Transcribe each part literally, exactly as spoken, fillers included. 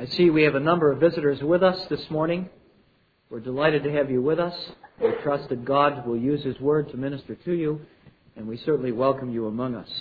I see we have a number of visitors with us this morning. We're delighted to have you with us. We trust that God will use His Word to minister to you, and we certainly welcome you among us.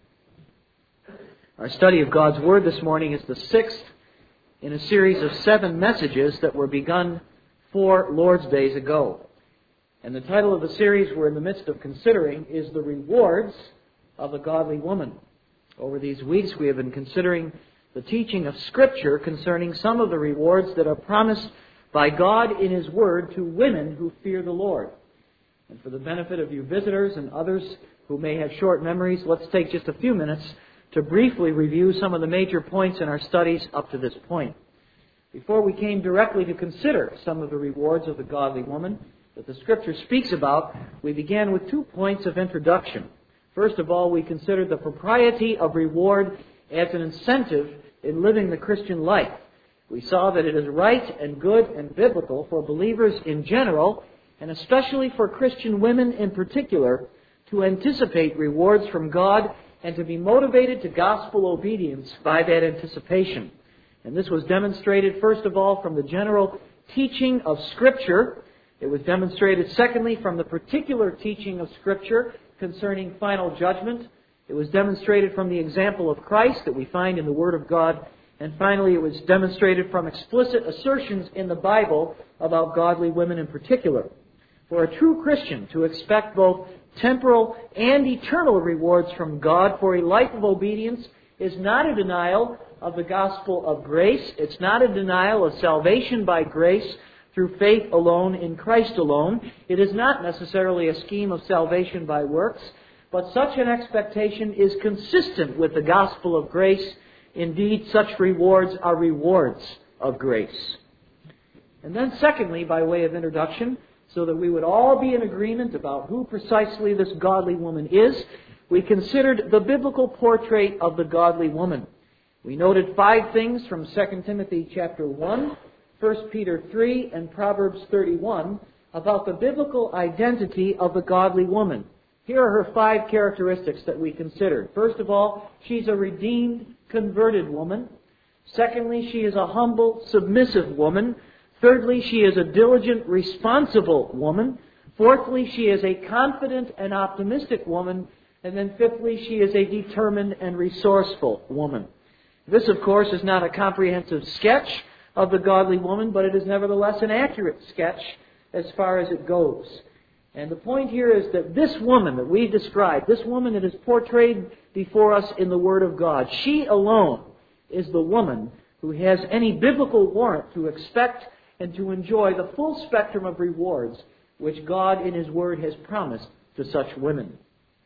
Our study of God's Word this morning is the sixth in a series of seven messages that were begun four Lord's Days ago. And the title of the series we're in the midst of considering is The Rewards of a Godly Woman. Over these weeks we have been considering the teaching of Scripture concerning some of the rewards that are promised by God in His Word to women who fear the Lord. And for the benefit of you visitors and others who may have short memories, let's take just a few minutes to briefly review some of the major points in our studies up to this point. Before we came directly to consider some of the rewards of the godly woman that the Scripture speaks about, we began with two points of introduction. First of all, we considered the propriety of reward as an incentive in living the Christian life. We saw that it is right and good and biblical for believers in general, and especially for Christian women in particular, to anticipate rewards from God and to be motivated to gospel obedience by that anticipation. And this was demonstrated, first of all, from the general teaching of Scripture. It was demonstrated, secondly, from the particular teaching of Scripture concerning final judgment. It was demonstrated from the example of Christ that we find in the Word of God. And finally, it was demonstrated from explicit assertions in the Bible about godly women in particular. For a true Christian to expect both temporal and eternal rewards from God for a life of obedience is not a denial of the gospel of grace. It's not a denial of salvation by grace through faith alone in Christ alone. It is not necessarily a scheme of salvation by works. But such an expectation is consistent with the gospel of grace. Indeed, such rewards are rewards of grace. And then secondly, by way of introduction, so that we would all be in agreement about who precisely this godly woman is, we considered the biblical portrait of the godly woman. We noted five things from Second Timothy chapter one, First Peter three, and Proverbs thirty-one about the biblical identity of the godly woman. Here are her five characteristics that we considered. First of all, she's a redeemed, converted woman. Secondly, she is a humble, submissive woman. Thirdly, she is a diligent, responsible woman. Fourthly, she is a confident and optimistic woman. And then fifthly, she is a determined and resourceful woman. This, of course, is not a comprehensive sketch of the godly woman, but it is nevertheless an accurate sketch as far as it goes. And the point here is that this woman that we described, this woman that is portrayed before us in the Word of God, she alone is the woman who has any biblical warrant to expect and to enjoy the full spectrum of rewards which God in His Word has promised to such women.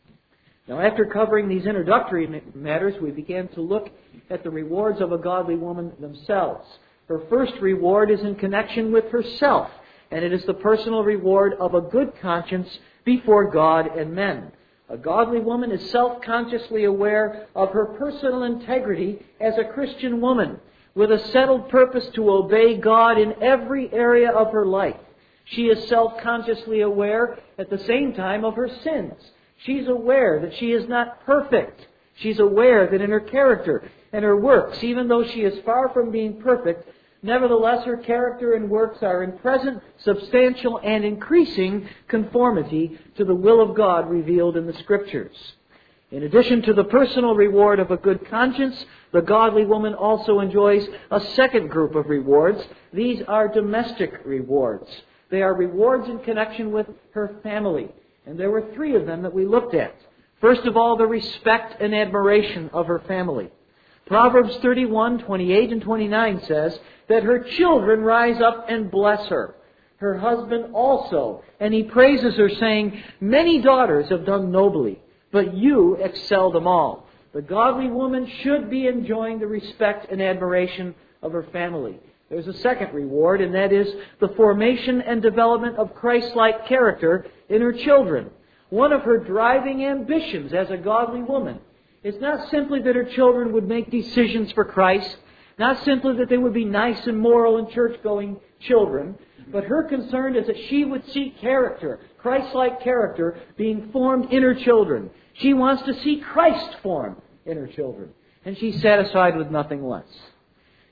Now, after covering these introductory matters, we began to look at the rewards of a godly woman themselves. Her first reward is in connection with herself. And it is the personal reward of a good conscience before God and men. A godly woman is self-consciously aware of her personal integrity as a Christian woman, with a settled purpose to obey God in every area of her life. She is self-consciously aware at the same time of her sins. She's aware that she is not perfect. She's aware that in her character and her works, even though she is far from being perfect, nevertheless, her character and works are in present, substantial, and increasing conformity to the will of God revealed in the Scriptures. In addition to the personal reward of a good conscience, the godly woman also enjoys a second group of rewards. These are domestic rewards. They are rewards in connection with her family. And there were three of them that we looked at. First of all, the respect and admiration of her family. Proverbs thirty-one, twenty-eight and twenty-nine says that her children rise up and bless her. Her husband also. And he praises her, saying, "Many daughters have done nobly, but you excel them all." The godly woman should be enjoying the respect and admiration of her family. There's a second reward, and that is the formation and development of Christ-like character in her children. One of her driving ambitions as a godly woman is not simply that her children would make decisions for Christ, not simply that they would be nice and moral and church-going children, but her concern is that she would see character, Christ-like character, being formed in her children. She wants to see Christ formed in her children, and she's satisfied with nothing less.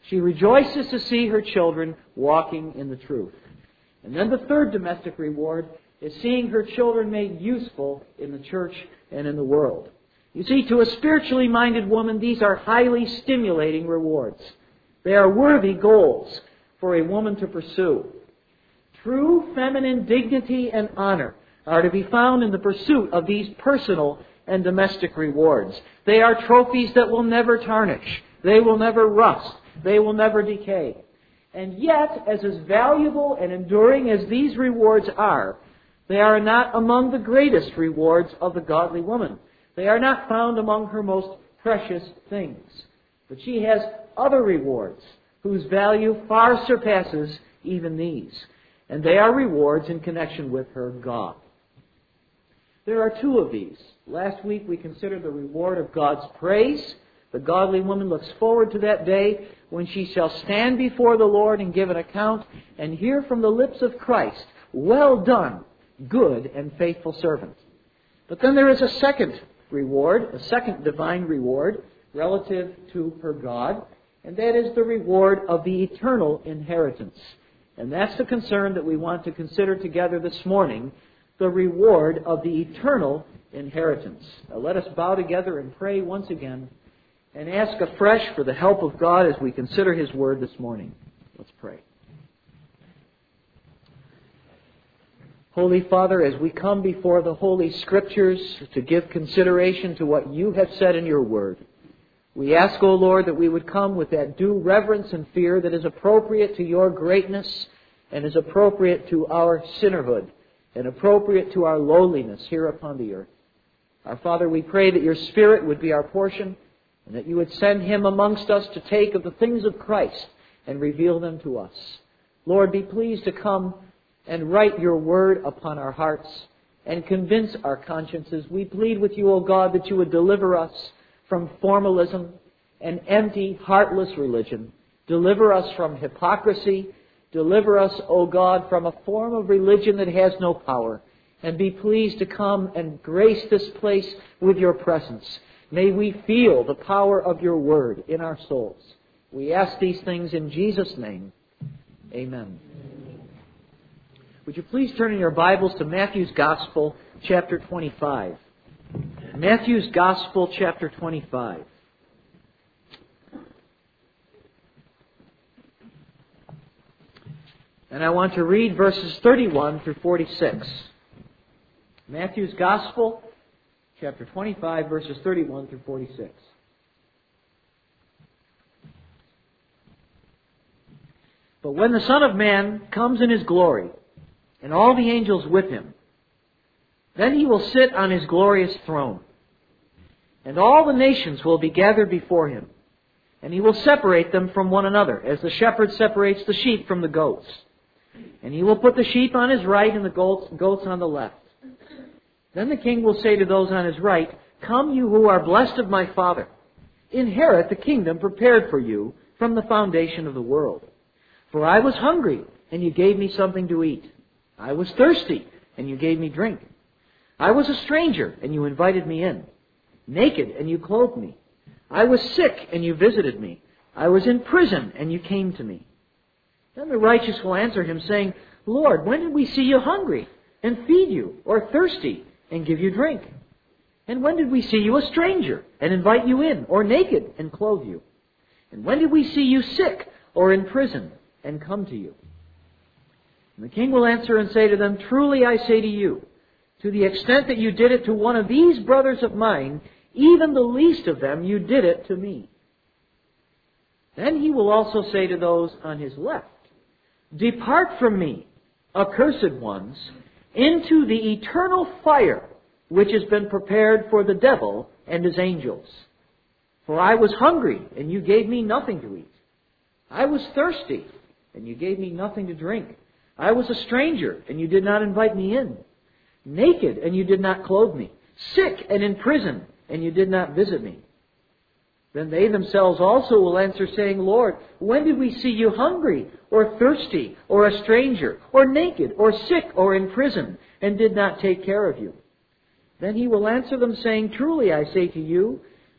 She rejoices to see her children walking in the truth. And then the third domestic reward is seeing her children made useful in the church and in the world. You see, to a spiritually minded woman, these are highly stimulating rewards. They are worthy goals for a woman to pursue. True feminine dignity and honor are to be found in the pursuit of these personal and domestic rewards. They are trophies that will never tarnish. They will never rust. They will never decay. And yet, as as valuable and enduring as these rewards are, they are not among the greatest rewards of the godly woman. They are not found among her most precious things. But she has other rewards whose value far surpasses even these. And they are rewards in connection with her God. There are two of these. Last week we considered the reward of God's praise. The godly woman looks forward to that day when she shall stand before the Lord and give an account and hear from the lips of Christ, "Well done, good and faithful servant." But then there is a second reward, a second divine reward relative to her God, and that is the reward of the eternal inheritance. And that's the concern that we want to consider together this morning, the reward of the eternal inheritance. Now let us bow together and pray once again and ask afresh for the help of God as we consider His Word this morning. Let's pray. Holy Father, as we come before the Holy Scriptures to give consideration to what You have said in Your Word, we ask, O Lord, that we would come with that due reverence and fear that is appropriate to Your greatness and is appropriate to our sinnerhood and appropriate to our lowliness here upon the earth. Our Father, we pray that Your Spirit would be our portion and that You would send Him amongst us to take of the things of Christ and reveal them to us. Lord, be pleased to come and write Your Word upon our hearts and convince our consciences. We plead with You, O God, that You would deliver us from formalism and empty, heartless religion. Deliver us from hypocrisy. Deliver us, O God, from a form of religion that has no power. And be pleased to come and grace this place with Your presence. May we feel the power of Your Word in our souls. We ask these things in Jesus' name. Amen. Would you please turn in your Bibles to Matthew's Gospel, chapter twenty-five. Matthew's Gospel, chapter twenty-five. And I want to read verses thirty-one through forty-six. Matthew's Gospel, chapter twenty-five, verses thirty-one through forty-six. But when the Son of Man comes in His glory, and all the angels with Him, then He will sit on His glorious throne. And all the nations will be gathered before Him. And He will separate them from one another, as the shepherd separates the sheep from the goats. And He will put the sheep on His right and the goats on the left. Then the King will say to those on His right, "Come, you who are blessed of my Father, inherit the kingdom prepared for you from the foundation of the world. For I was hungry, and you gave me something to eat. I was thirsty, and you gave me drink. I was a stranger, and you invited me in. Naked, and you clothed me. I was sick, and you visited me. I was in prison, and you came to me." Then the righteous will answer Him, saying, "Lord, when did we see you hungry, and feed you, or thirsty, and give you drink? And when did we see you a stranger, and invite you in, or naked, and clothe you? And when did we see you sick, or in prison, and come to you?" And the King will answer and say to them, "Truly I say to you, to the extent that you did it to one of these brothers of mine, even the least of them, you did it to me." Then He will also say to those on His left, "Depart from me, accursed ones, into the eternal fire which has been prepared for the devil and his angels. For I was hungry, and you gave me nothing to eat. I was thirsty, and you gave me nothing to drink. I was a stranger, and you did not invite me in. Naked, and you did not clothe me. Sick and in prison, and you did not visit me." Then they themselves also will answer, saying, "Lord, when did we see you hungry, or thirsty, or a stranger, or naked, or sick, or in prison, and did not take care of you?" Then He will answer them, saying, "Truly I say to you,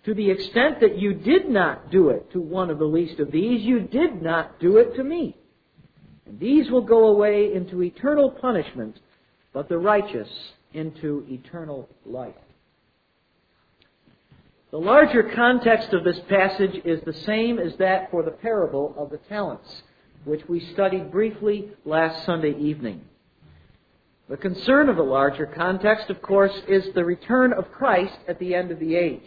To the extent that you did not do it to one of the least of these, you did not do it to me. And these will go away into eternal punishment, but the righteous into eternal life. The larger context of this passage is the same as that for the parable of the talents, which we studied briefly last Sunday evening. The concern of the larger context, of course, is the return of Christ at the end of the age.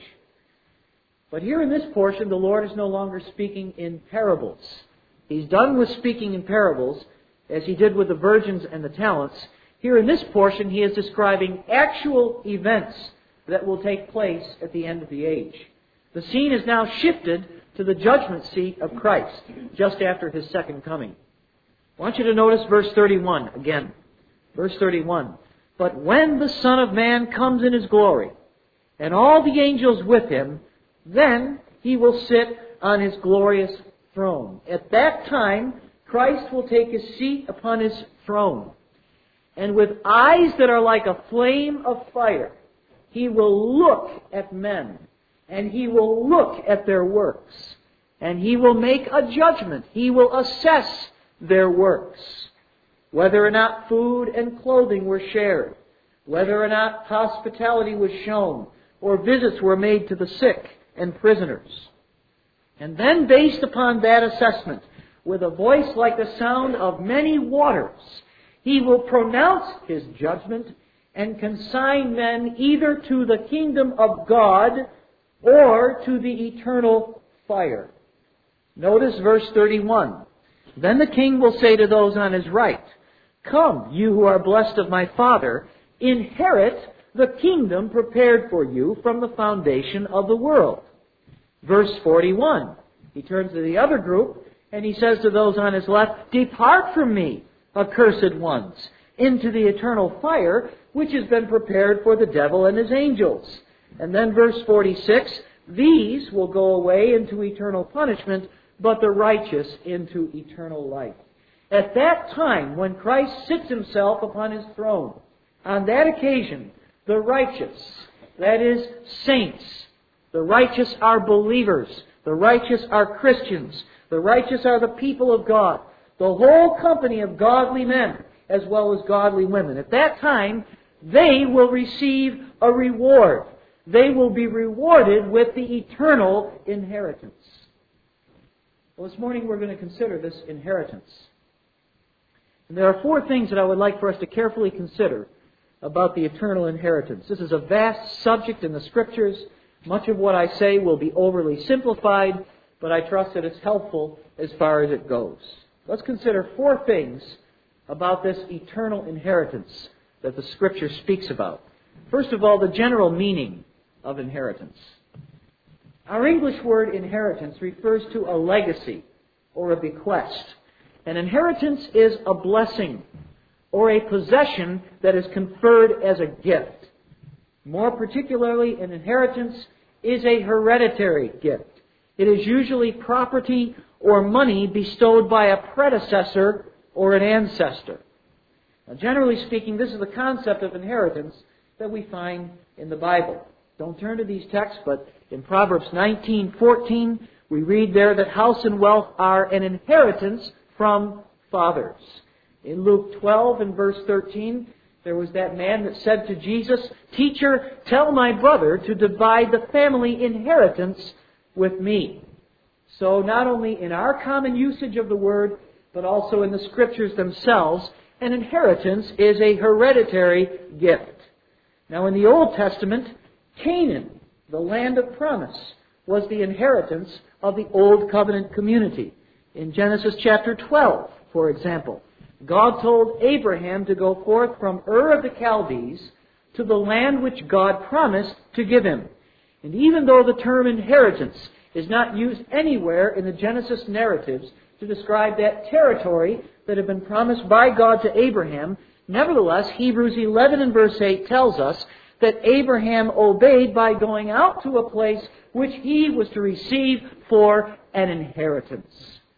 But here in this portion, the Lord is no longer speaking in parables. He's done with speaking in parables, as He did with the virgins and the talents. Here in this portion, He is describing actual events that will take place at the end of the age. The scene is now shifted to the judgment seat of Christ, just after His second coming. I want you to notice verse thirty-one again. Verse thirty-one. But when the Son of Man comes in His glory, and all the angels with Him, then He will sit on His glorious throne. At that time, Christ will take His seat upon His throne. And with eyes that are like a flame of fire, He will look at men. And He will look at their works. And He will make a judgment. He will assess their works. Whether or not food and clothing were shared. Whether or not hospitality was shown. Or visits were made to the sick and prisoners. And then, based upon that assessment, with a voice like the sound of many waters, He will pronounce His judgment and consign men either to the kingdom of God or to the eternal fire. Notice verse thirty-one. Then the king will say to those on his right, "Come, you who are blessed of my Father, inherit the kingdom prepared for you from the foundation of the world." Verse forty-one. He turns to the other group and He says to those on His left, "Depart from me, accursed ones, into the eternal fire, which has been prepared for the devil and his angels." And then verse forty-six, "These will go away into eternal punishment, but the righteous into eternal life." At that time, when Christ sits Himself upon His throne, on that occasion, the righteous, that is, saints, the righteous are believers, the righteous are Christians, the righteous are the people of God, the whole company of godly men as well as godly women. At that time, they will receive a reward. They will be rewarded with the eternal inheritance. Well, this morning we're going to consider this inheritance. And there are four things that I would like for us to carefully consider about the eternal inheritance. This is a vast subject in the Scriptures. Much of what I say will be overly simplified, but I trust that it's helpful as far as it goes. Let's consider four things about this eternal inheritance that the Scripture speaks about. First of all, the general meaning of inheritance. Our English word inheritance refers to a legacy or a bequest. An inheritance is a blessing or a possession that is conferred as a gift. More particularly, an inheritance is a hereditary gift. It is usually property or money bestowed by a predecessor or an ancestor. Now, generally speaking, this is the concept of inheritance that we find in the Bible. Don't turn to these texts, but in Proverbs nineteen fourteen, we read there that house and wealth are an inheritance from fathers. In Luke twelve and verse thirteen, there was that man that said to Jesus, "Teacher, tell my brother to divide the family inheritance with me." So not only in our common usage of the word, but also in the Scriptures themselves, an inheritance is a hereditary gift. Now in the Old Testament, Canaan, the land of promise, was the inheritance of the Old Covenant community. In Genesis chapter twelve, for example, God told Abraham to go forth from Ur of the Chaldees to the land which God promised to give him. And even though the term inheritance is not used anywhere in the Genesis narratives to describe that territory that had been promised by God to Abraham, nevertheless, Hebrews eleven and verse eight tells us that Abraham obeyed by going out to a place which he was to receive for an inheritance.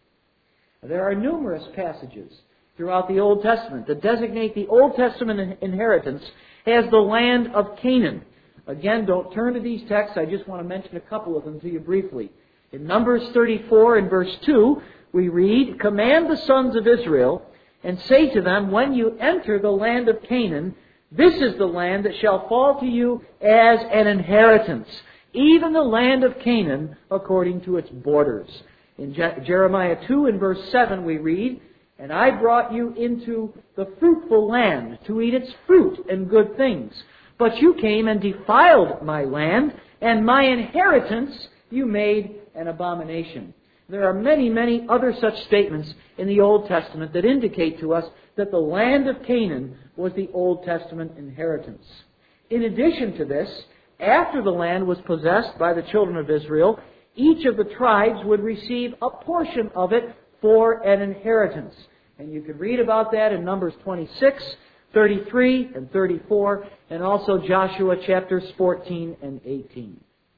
There are numerous passages throughout the Old Testament that designate the Old Testament inheritance as the land of Canaan. Again, don't turn to these texts. I just want to mention a couple of them to you briefly. In Numbers thirty-four and verse two, we read, "Command the sons of Israel, and say to them, when you enter the land of Canaan, this is the land that shall fall to you as an inheritance, even the land of Canaan according to its borders." In Je- Jeremiah two and verse seven we read, "And I brought you into the fruitful land to eat its fruit and good things. But you came and defiled my land, and my inheritance you made an abomination." There are many, many other such statements in the Old Testament that indicate to us that the land of Canaan was the Old Testament inheritance. In addition to this, after the land was possessed by the children of Israel, each of the tribes would receive a portion of it for an inheritance. And you can read about that in Numbers twenty-six, thirty-three, and thirty-four, and also Joshua chapters fourteen and eighteen.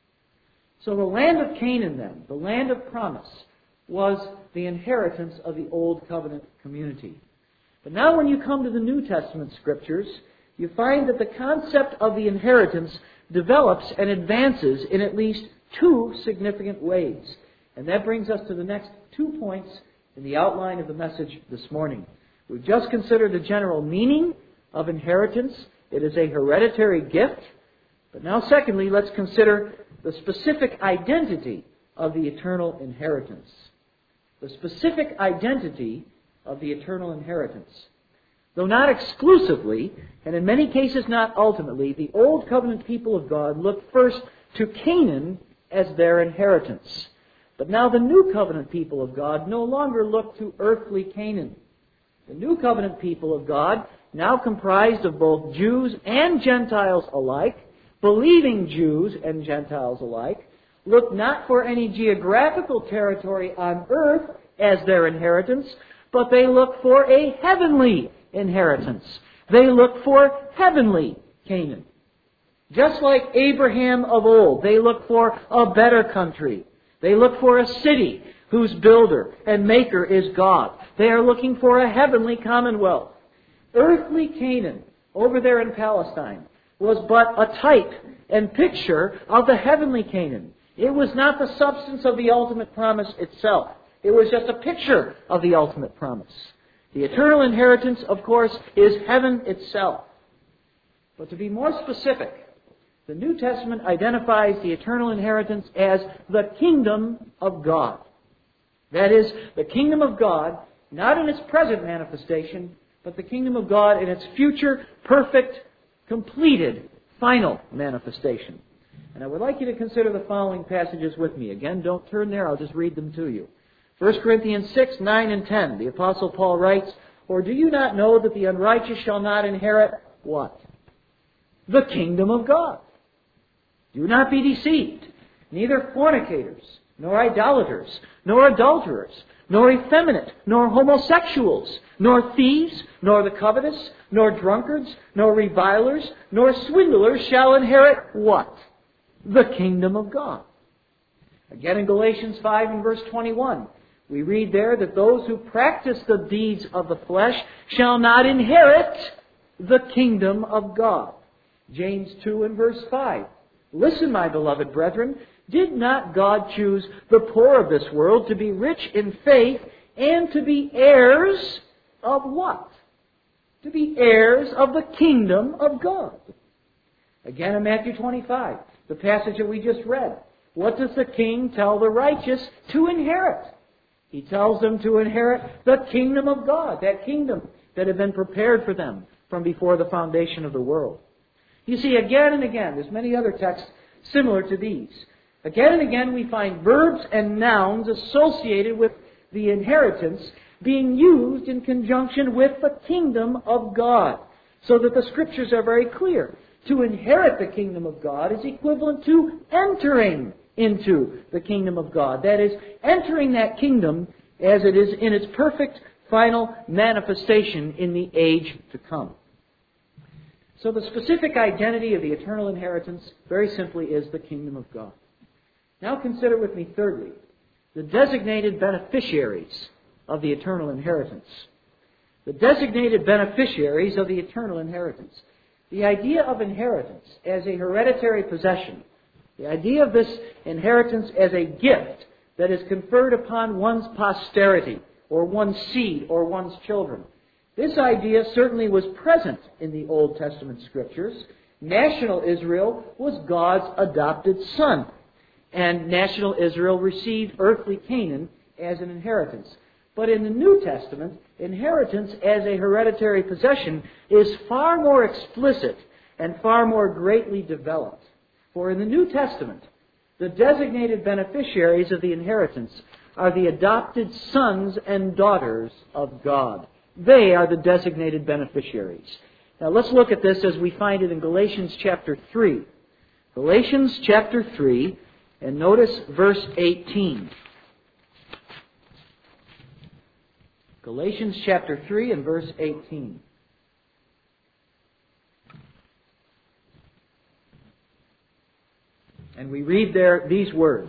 So the land of Canaan then, the land of promise, was the inheritance of the Old Covenant community. But now when you come to the New Testament Scriptures, you find that the concept of the inheritance develops and advances in at least two significant ways. And that brings us to the next two points in the outline of the message this morning. We've just considered the general meaning of inheritance. It is a hereditary gift. But now secondly, let's consider the specific identity of the eternal inheritance. The specific identity of the eternal inheritance. Though not exclusively, and in many cases not ultimately, the Old Covenant people of God looked first to Canaan as their inheritance. But now the New Covenant people of God no longer look to earthly Canaan. The New Covenant people of God, now comprised of both Jews and Gentiles alike, believing Jews and Gentiles alike, look not for any geographical territory on earth as their inheritance, but they look for a heavenly inheritance. They look for heavenly Canaan. Just like Abraham of old, they look for a better country. They look for a city whose builder and maker is God. They are looking for a heavenly commonwealth. Earthly Canaan, over there in Palestine, was but a type and picture of the heavenly Canaan. It was not the substance of the ultimate promise itself. It was just a picture of the ultimate promise. The eternal inheritance, of course, is heaven itself. But to be more specific, the New Testament identifies the eternal inheritance as the kingdom of God. That is, the kingdom of God, not in its present manifestation, but the kingdom of God in its future, perfect, completed, final manifestation. And I would like you to consider the following passages with me. Again, don't turn there, I'll just read them to you. First Corinthians six, nine, and ten. The Apostle Paul writes, "For do you not know that the unrighteous shall not inherit" what? "The kingdom of God. Do not be deceived. Neither fornicators, nor idolaters, nor adulterers, nor effeminate, nor homosexuals, nor thieves, nor the covetous, nor drunkards, nor revilers, nor swindlers shall inherit" what? "The kingdom of God." Again in Galatians five and verse twenty-one, we read there that those who practice the deeds of the flesh shall not inherit the kingdom of God. James two and verse five. "Listen, my beloved brethren, did not God choose the poor of this world to be rich in faith and to be heirs of" what? "To be heirs of the kingdom of God." Again in Matthew twenty-five, the passage that we just read. What does the king tell the righteous to inherit? He tells them to inherit the kingdom of God, that kingdom that had been prepared for them from before the foundation of the world. You see, again and again, there's many other texts similar to these. Again and again we find verbs and nouns associated with the inheritance being used in conjunction with the kingdom of God, so that the Scriptures are very clear. To inherit the kingdom of God is equivalent to entering into the kingdom of God. That is, entering that kingdom as it is in its perfect final manifestation in the age to come. So the specific identity of the eternal inheritance, very simply, is the kingdom of God. Now consider with me, thirdly, the designated beneficiaries of the eternal inheritance. The designated beneficiaries of the eternal inheritance. The idea of inheritance as a hereditary possession, the idea of this inheritance as a gift that is conferred upon one's posterity, or one's seed, or one's children. This idea certainly was present in the Old Testament Scriptures. National Israel was God's adopted son, and national Israel received earthly Canaan as an inheritance. But in the New Testament, inheritance as a hereditary possession is far more explicit and far more greatly developed. For in the New Testament, the designated beneficiaries of the inheritance are the adopted sons and daughters of God. They are the designated beneficiaries. Now let's look at this as we find it in Galatians chapter three. Galatians chapter three, and notice verse eighteen. Galatians chapter three and verse eighteen. And we read there these words.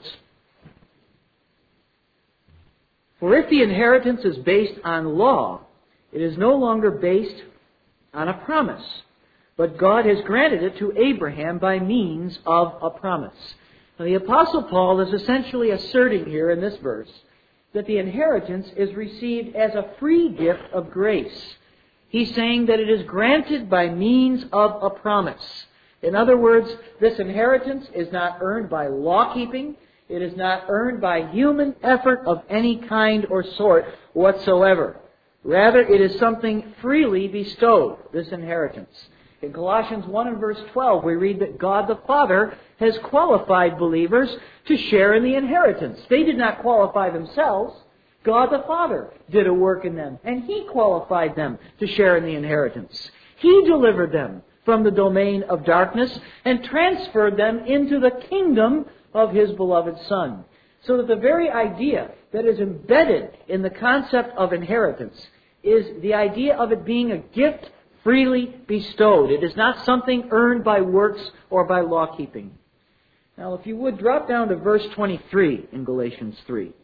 For if the inheritance is based on law, it is no longer based on a promise, but God has granted it to Abraham by means of a promise. Now, the Apostle Paul is essentially asserting here in this verse that the inheritance is received as a free gift of grace. He's saying that it is granted by means of a promise. In other words, this inheritance is not earned by law-keeping. It is not earned by human effort of any kind or sort whatsoever. Rather, it is something freely bestowed, this inheritance. In Colossians one and verse twelve, we read that God the Father has qualified believers to share in the inheritance. They did not qualify themselves. God the Father did a work in them, and He qualified them to share in the inheritance. He delivered them from the domain of darkness and transferred them into the kingdom of His beloved Son. So that the very idea that is embedded in the concept of inheritance is the idea of it being a gift freely bestowed. It is not something earned by works or by law-keeping. Now, if you would, drop down to verse twenty-three in Galatians three.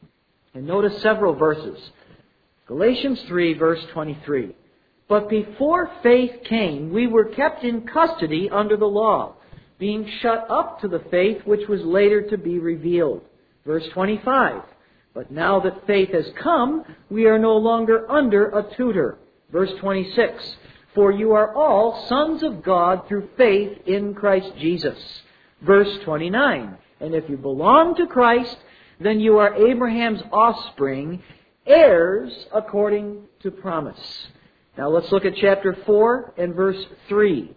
And notice several verses. Galatians three, verse twenty-three. But before faith came, we were kept in custody under the law, being shut up to the faith which was later to be revealed. Verse twenty-five. But now that faith has come, we are no longer under a tutor. Verse twenty-six. For you are all sons of God through faith in Christ Jesus. Verse twenty-nine. And if you belong to Christ, then you are Abraham's offspring, heirs according to promise. Now let's look at chapter four and verse three.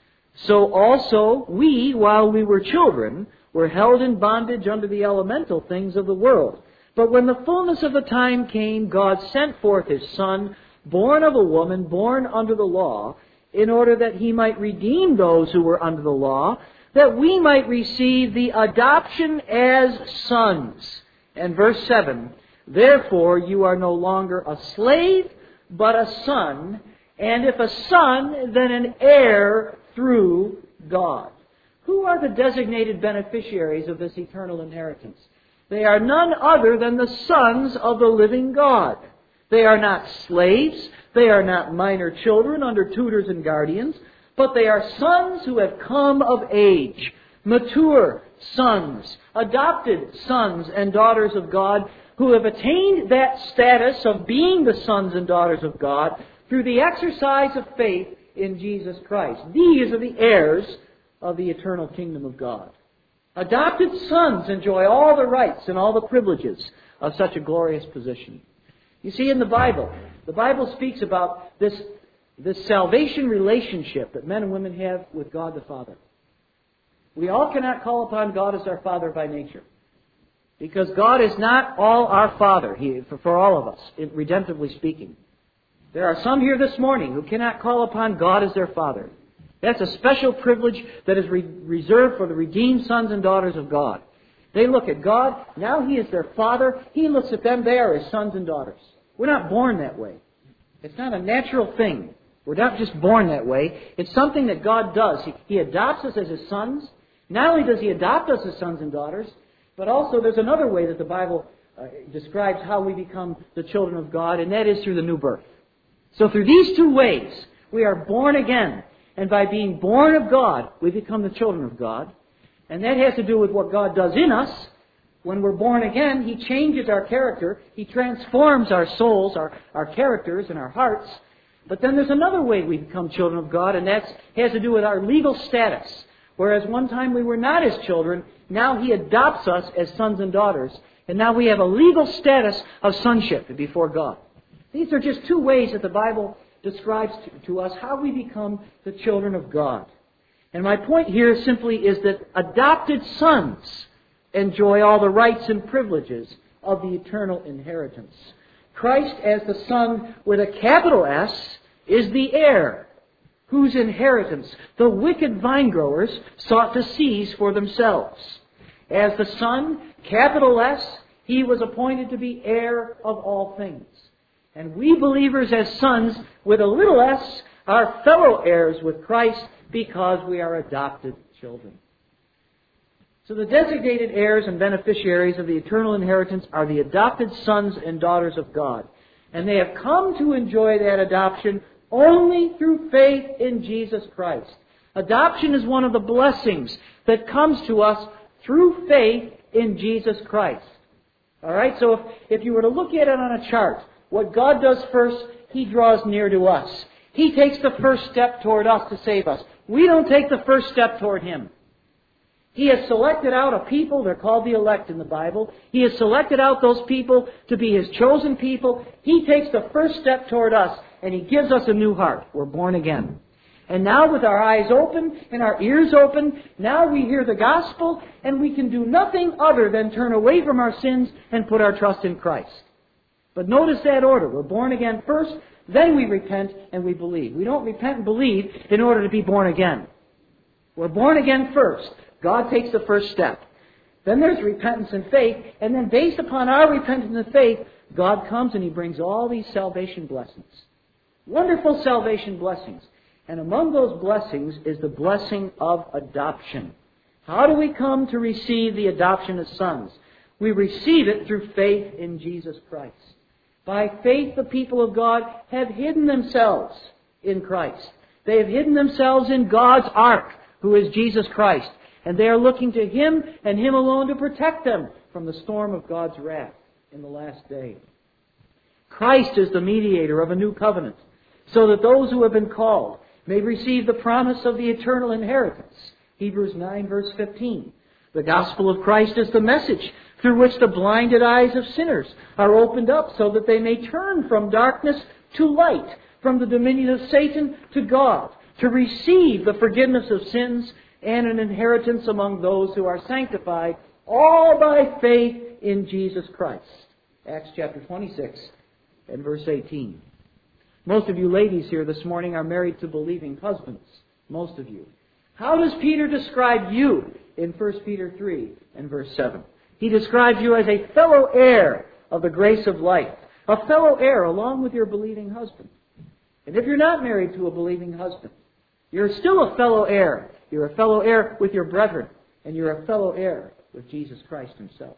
So also we, while we were children, were held in bondage under the elemental things of the world. But when the fullness of the time came, God sent forth His Son, born of a woman, born under the law, in order that He might redeem those who were under the law, that we might receive the adoption as sons. And verse seven, therefore you are no longer a slave, but a son, and if a son, then an heir through God. Who are the designated beneficiaries of this eternal inheritance? They are none other than the sons of the living God. They are not slaves. They are not minor children under tutors and guardians. But they are sons who have come of age. Mature sons. Adopted sons and daughters of God who have attained that status of being the sons and daughters of God through the exercise of faith in Jesus Christ. These are the heirs of the eternal kingdom of God. Adopted sons enjoy all the rights and all the privileges of such a glorious position. You see, in the Bible, the Bible speaks about this, this salvation relationship that men and women have with God the Father. We all cannot call upon God as our Father by nature, because God is not all our Father he, for, for all of us, redemptively speaking. There are some here this morning who cannot call upon God as their Father. That's a special privilege that is re- reserved for the redeemed sons and daughters of God. They look at God, now He is their Father. He looks at them, they are His sons and daughters. We're not born that way. It's not a natural thing. We're not just born that way. It's something that God does. He, he adopts us as His sons. Not only does He adopt us as sons and daughters, but also there's another way that the Bible uh, describes how we become the children of God, and that is through the new birth. So through these two ways, we are born again. And by being born of God, we become the children of God. And that has to do with what God does in us. When we're born again, He changes our character. He transforms our souls, our, our characters, and our hearts. But then there's another way we become children of God, and that has to do with our legal status. Whereas one time we were not His children, now He adopts us as sons and daughters. And now we have a legal status of sonship before God. These are just two ways that the Bible describes to, to us how we become the children of God. And my point here simply is that adopted sons enjoy all the rights and privileges of the eternal inheritance. Christ, as the Son with a capital S, is the heir, whose inheritance the wicked vinegrowers sought to seize for themselves. As the Son, capital S, He was appointed to be heir of all things. And we believers as sons with a little s are fellow heirs with Christ because we are adopted children. So the designated heirs and beneficiaries of the eternal inheritance are the adopted sons and daughters of God. And they have come to enjoy that adoption only through faith in Jesus Christ. Adoption is one of the blessings that comes to us through faith in Jesus Christ. All right, so if, if you were to look at it on a chart, what God does first, He draws near to us. He takes the first step toward us to save us. We don't take the first step toward Him. He has selected out a people, they're called the elect in the Bible. He has selected out those people to be His chosen people. He takes the first step toward us, and He gives us a new heart. We're born again. And now with our eyes open and our ears open, now we hear the gospel, and we can do nothing other than turn away from our sins and put our trust in Christ. But notice that order. We're born again first, then we repent and we believe. We don't repent and believe in order to be born again. We're born again first. God takes the first step. Then there's repentance and faith, and then based upon our repentance and faith, God comes and He brings all these salvation blessings. Wonderful salvation blessings. And among those blessings is the blessing of adoption. How do we come to receive the adoption as sons? We receive it through faith in Jesus Christ. By faith, the people of God have hidden themselves in Christ. They have hidden themselves in God's ark, who is Jesus Christ. And they are looking to Him and Him alone to protect them from the storm of God's wrath in the last day. Christ is the mediator of a new covenant, so that those who have been called may receive the promise of the eternal inheritance. Hebrews nine, verse fifteen. The gospel of Christ is the message through which the blinded eyes of sinners are opened up so that they may turn from darkness to light, from the dominion of Satan to God, to receive the forgiveness of sins and an inheritance among those who are sanctified, all by faith in Jesus Christ. Acts chapter twenty-six and verse eighteen. Most of you ladies here this morning are married to believing husbands. Most of you. How does Peter describe you in First Peter three and verse seven? He describes you as a fellow heir of the grace of life. A fellow heir along with your believing husband. And if you're not married to a believing husband, you're still a fellow heir. You're a fellow heir with your brethren. And you're a fellow heir with Jesus Christ Himself.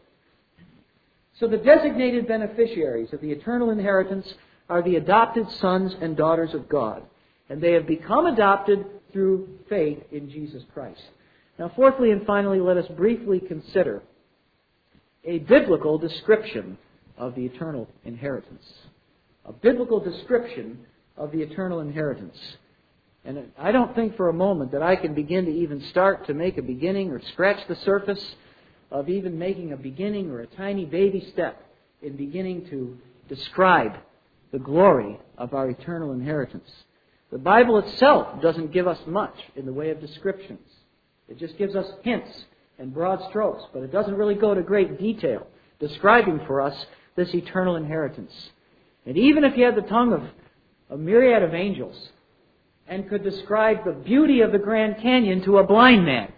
So the designated beneficiaries of the eternal inheritance are the adopted sons and daughters of God. And they have become adopted through faith in Jesus Christ. Now, fourthly and finally, let us briefly consider a biblical description of the eternal inheritance. A biblical description of the eternal inheritance. And I don't think for a moment that I can begin to even start to make a beginning or scratch the surface of even making a beginning or a tiny baby step in beginning to describe the glory of our eternal inheritance. The Bible itself doesn't give us much in the way of descriptions. It just gives us hints and broad strokes, but it doesn't really go to great detail describing for us this eternal inheritance. And even if you had the tongue of a myriad of angels and could describe the beauty of the Grand Canyon to a blind man,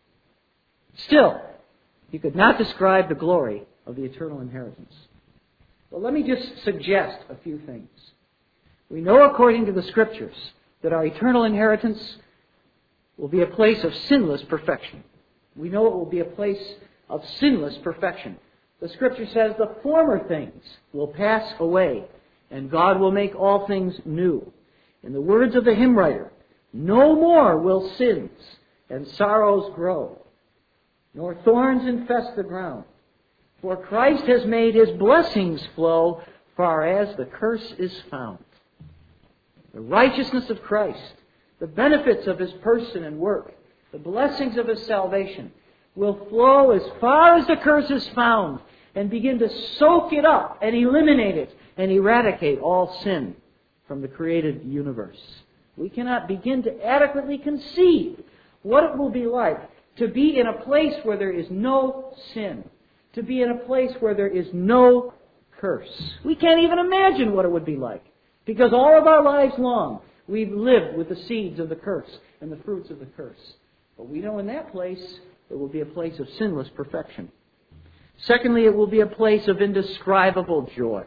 still, you could not describe the glory of the eternal inheritance. Well, let me just suggest a few things. We know according to the Scriptures that our eternal inheritance will be a place of sinless perfection. We know it will be a place of sinless perfection. The Scripture says the former things will pass away, and God will make all things new. In the words of the hymn writer, No more will sins and sorrows grow, nor thorns infest the ground. For Christ has made His blessings flow far as the curse is found. The righteousness of Christ, the benefits of His person and work, the blessings of His salvation will flow as far as the curse is found and begin to soak it up and eliminate it and eradicate all sin from the created universe. We cannot begin to adequately conceive what it will be like to be in a place where there is no sin, to be in a place where there is no curse. We can't even imagine what it would be like, because all of our lives long we've lived with the seeds of the curse and the fruits of the curse. But we know in that place it will be a place of sinless perfection. Secondly, it will be a place of indescribable joy.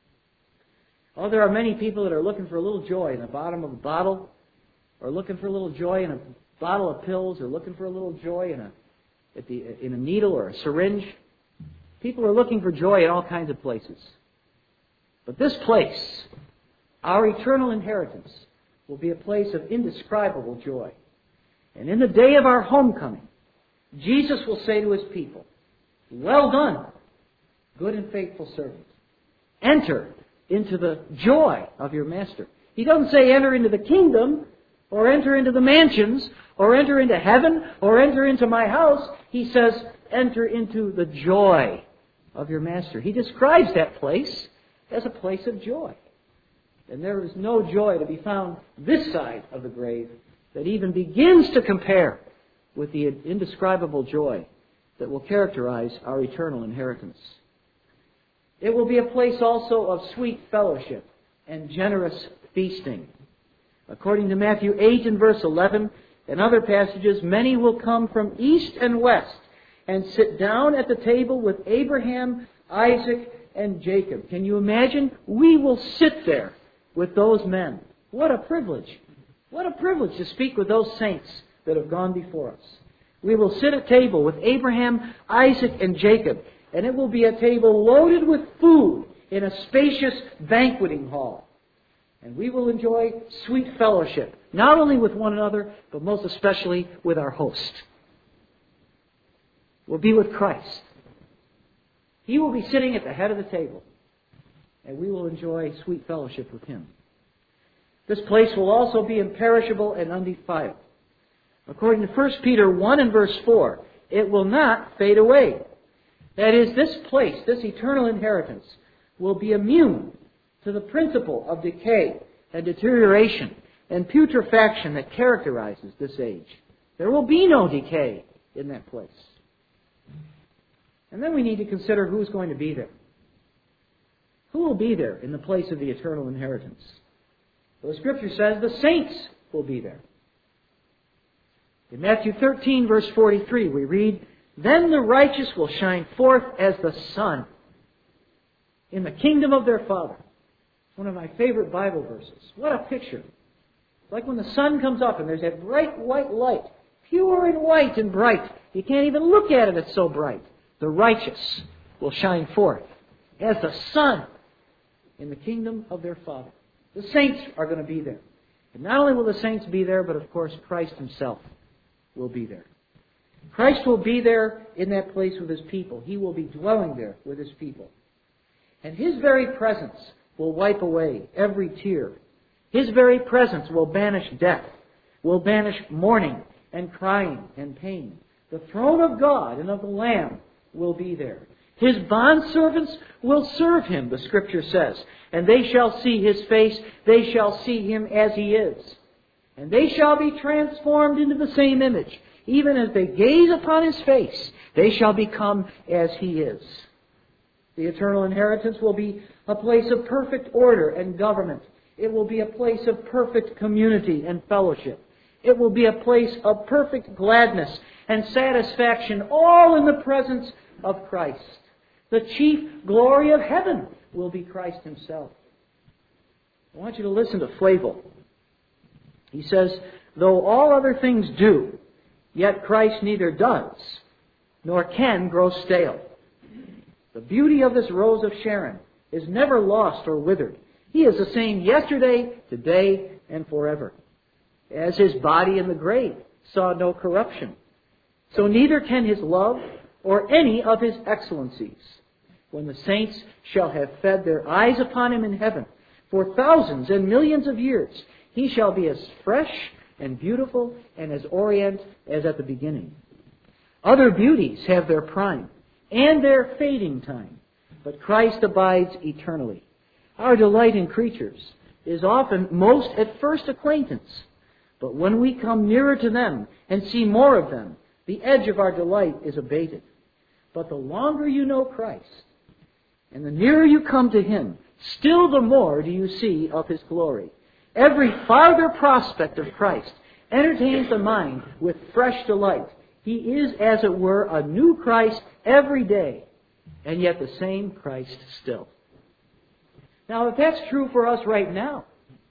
Oh, there are many people that are looking for a little joy in the bottom of a bottle, or looking for a little joy in a bottle of pills, or looking for a little joy in a at the, in a needle or a syringe. People are looking for joy in all kinds of places. But this place, our eternal inheritance, will be a place of indescribable joy. And in the day of our homecoming, Jesus will say to His people, "Well done, good and faithful servant. Enter into the joy of your master." He doesn't say enter into the kingdom, or enter into the mansions, or enter into heaven, or enter into my house. He says enter into the joy of your master. He describes that place as a place of joy. And there is no joy to be found this side of the grave that even begins to compare with the indescribable joy that will characterize our eternal inheritance. It will be a place also of sweet fellowship and generous feasting. According to Matthew eight and verse eleven and other passages, many will come from east and west and sit down at the table with Abraham, Isaac, and Jacob. Can you imagine? We will sit there with those men. What a privilege. What a privilege to speak with those saints that have gone before us. We will sit at table with Abraham, Isaac, and Jacob, and it will be a table loaded with food in a spacious banqueting hall. And we will enjoy sweet fellowship, not only with one another, but most especially with our host. We'll be with Christ. He will be sitting at the head of the table, and we will enjoy sweet fellowship with Him. This place will also be imperishable and undefiled. According to First Peter one and verse four, it will not fade away. That is, this place, this eternal inheritance, will be immune to the principle of decay and deterioration and putrefaction that characterizes this age. There will be no decay in that place. And then we need to consider who's going to be there. Who will be there in the place of the eternal inheritance? Well, the Scripture says the saints will be there. In Matthew thirteen, verse forty-three, we read, "Then the righteous will shine forth as the sun in the kingdom of their Father." One of my favorite Bible verses. What a picture. It's like when the sun comes up and there's that bright white light, pure and white and bright. You can't even look at it, it's so bright. The righteous will shine forth as the sun in the kingdom of their Father. The saints are going to be there. And not only will the saints be there, but of course Christ Himself will be there. Christ will be there in that place with His people. He will be dwelling there with His people. And His very presence will wipe away every tear. His very presence will banish death, will banish mourning and crying and pain. The throne of God and of the Lamb will be there. His bondservants will serve Him, the Scripture says, and they shall see His face, they shall see Him as He is. And they shall be transformed into the same image. Even as they gaze upon His face, they shall become as He is. The eternal inheritance will be a place of perfect order and government. It will be a place of perfect community and fellowship. It will be a place of perfect gladness and satisfaction, all in the presence of Christ. The chief glory of heaven will be Christ Himself. I want you to listen to Flavel. He says, "Though all other things do, yet Christ neither does, nor can grow stale. The beauty of this rose of Sharon is never lost or withered. He is the same yesterday, today, and forever. As his body in the grave saw no corruption, so neither can his love or any of his excellencies. When the saints shall have fed their eyes upon him in heaven for thousands and millions of years, he shall be as fresh and beautiful and as orient as at the beginning. Other beauties have their prime and their fading time, but Christ abides eternally. Our delight in creatures is often most at first acquaintance, but when we come nearer to them and see more of them, the edge of our delight is abated. But the longer you know Christ, and the nearer you come to Him, still the more do you see of His glory. Every farther prospect of Christ entertains the mind with fresh delight. He is, as it were, a new Christ every day, and yet the same Christ still. Now, if that's true for us right now,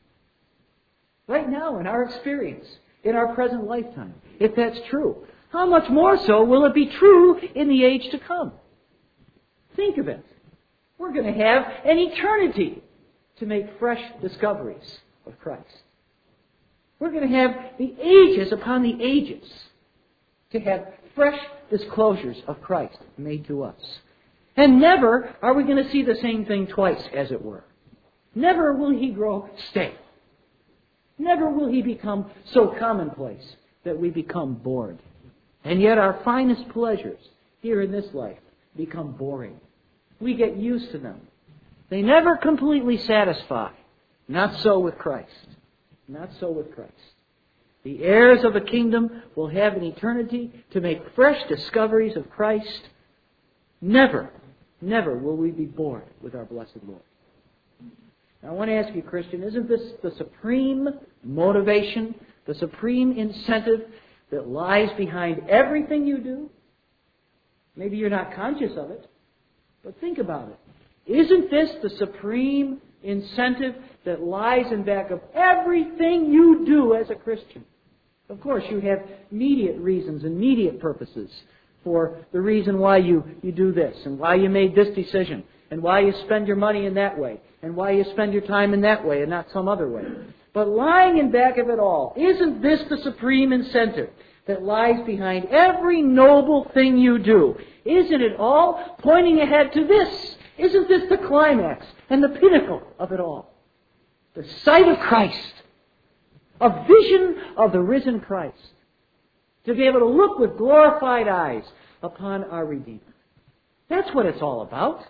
right now in our experience, in our present lifetime, if that's true, how much more so will it be true in the age to come? Think of it. We're going to have an eternity to make fresh discoveries of Christ. We're going to have the ages upon the ages to have fresh disclosures of Christ made to us. And never are we going to see the same thing twice, as it were. Never will He grow stale. Never will He become so commonplace that we become bored. And yet our finest pleasures here in this life become boring. We get used to them. They never completely satisfy. Not so with Christ. Not so with Christ. The heirs of the kingdom will have an eternity to make fresh discoveries of Christ. Never, never will we be bored with our blessed Lord. Now, I want to ask you, Christian, isn't this the supreme motivation, the supreme incentive that lies behind everything you do? Maybe you're not conscious of it, but think about it. Isn't this the supreme incentive that lies in back of everything you do as a Christian? Of course, you have immediate reasons, immediate purposes for the reason why you, you do this, and why you made this decision, and why you spend your money in that way, and why you spend your time in that way and not some other way. But lying in back of it all, isn't this the supreme incentive that lies behind every noble thing you do? Isn't it all pointing ahead to this? Isn't this the climax and the pinnacle of it all? The sight of Christ. A vision of the risen Christ. To be able to look with glorified eyes upon our Redeemer. That's what it's all about.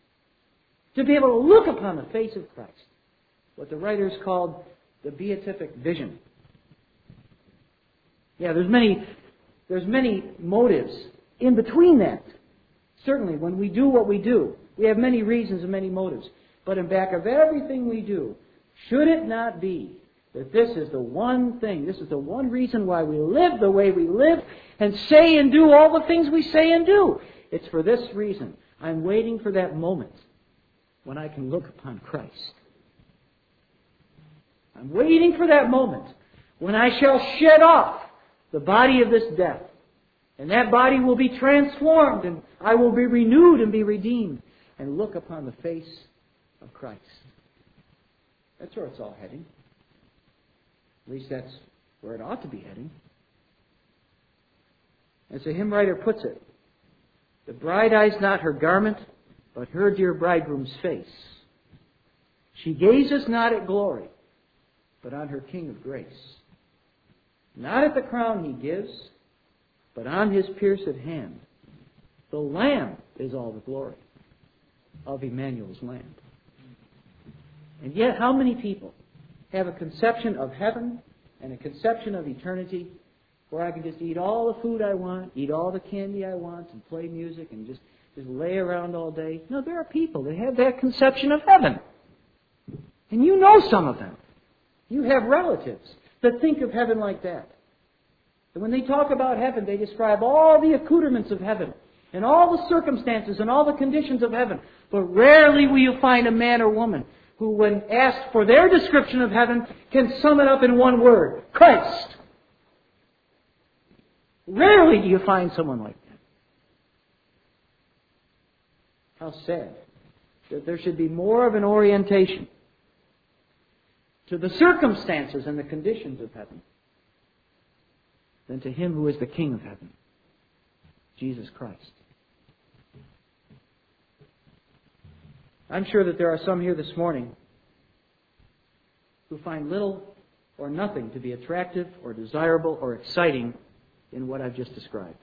To be able to look upon the face of Christ. What the writers called the beatific vision. Yeah, there's many, there's many motives in between that. Certainly, when we do what we do, we have many reasons and many motives. But in back of everything we do, should it not be that this is the one thing, this is the one reason why we live the way we live and say and do all the things we say and do? It's for this reason. I'm waiting for that moment when I can look upon Christ. I'm waiting for that moment when I shall shed off the body of this death. And that body will be transformed, and I will be renewed and be redeemed and look upon the face of Christ. That's where it's all heading. At least that's where it ought to be heading. As the hymn writer puts it, the bride eyes not her garment, but her dear bridegroom's face. She gazes not at glory, but on her King of grace. Not at the crown He gives, but on His pierced hand. The Lamb is all the glory of Emmanuel's land. And yet, how many people have a conception of heaven and a conception of eternity where I can just eat all the food I want, eat all the candy I want, and play music and just, just lay around all day? No, there are people that have that conception of heaven. And you know some of them. You have relatives that think of heaven like that. And when they talk about heaven, they describe all the accoutrements of heaven and all the circumstances and all the conditions of heaven. But rarely will you find a man or woman who, when asked for their description of heaven, can sum it up in one word: Christ. Rarely do you find someone like that. How sad that there should be more of an orientation to the circumstances and the conditions of heaven than to Him who is the King of heaven, Jesus Christ. I'm sure that there are some here this morning who find little or nothing to be attractive or desirable or exciting in what I've just described.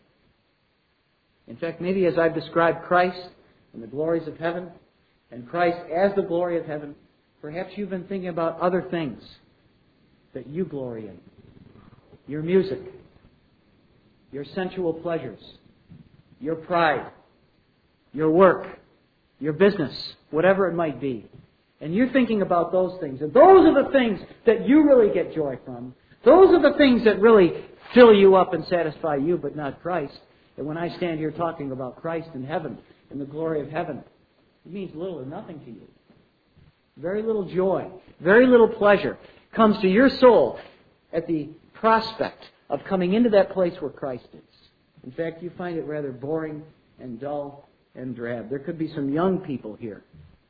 In fact, maybe as I've described Christ and the glories of heaven, and Christ as the glory of heaven, perhaps you've been thinking about other things that you glory in. Your music, your sensual pleasures, your pride, your work, your business, whatever it might be. And you're thinking about those things. And those are the things that you really get joy from. Those are the things that really fill you up and satisfy you, but not Christ. And when I stand here talking about Christ in heaven, and the glory of heaven, it means little or nothing to you. Very little joy, very little pleasure comes to your soul at the prospect of coming into that place where Christ is. In fact, you find it rather boring and dull and drab. There could be some young people here,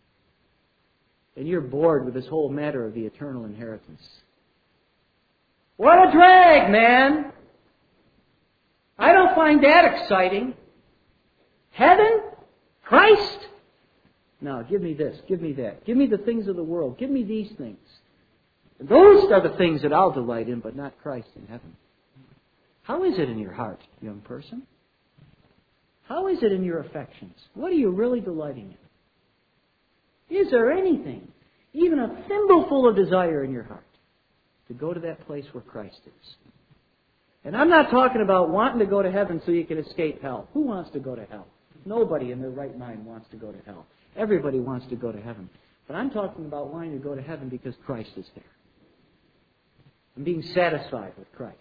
and you're bored with this whole matter of the eternal inheritance. What a drag, man! I don't find that exciting. Heaven? Christ? No, give me this, give me that. Give me the things of the world. Give me these things. And those are the things that I'll delight in, but not Christ in heaven. How is it in your heart, young person? How is it in your affections? What are you really delighting in? Is there anything, even a thimbleful of desire in your heart, to go to that place where Christ is? And I'm not talking about wanting to go to heaven so you can escape hell. Who wants to go to hell? Nobody in their right mind wants to go to hell. Everybody wants to go to heaven. But I'm talking about wanting to go to heaven because Christ is there. And being satisfied with Christ.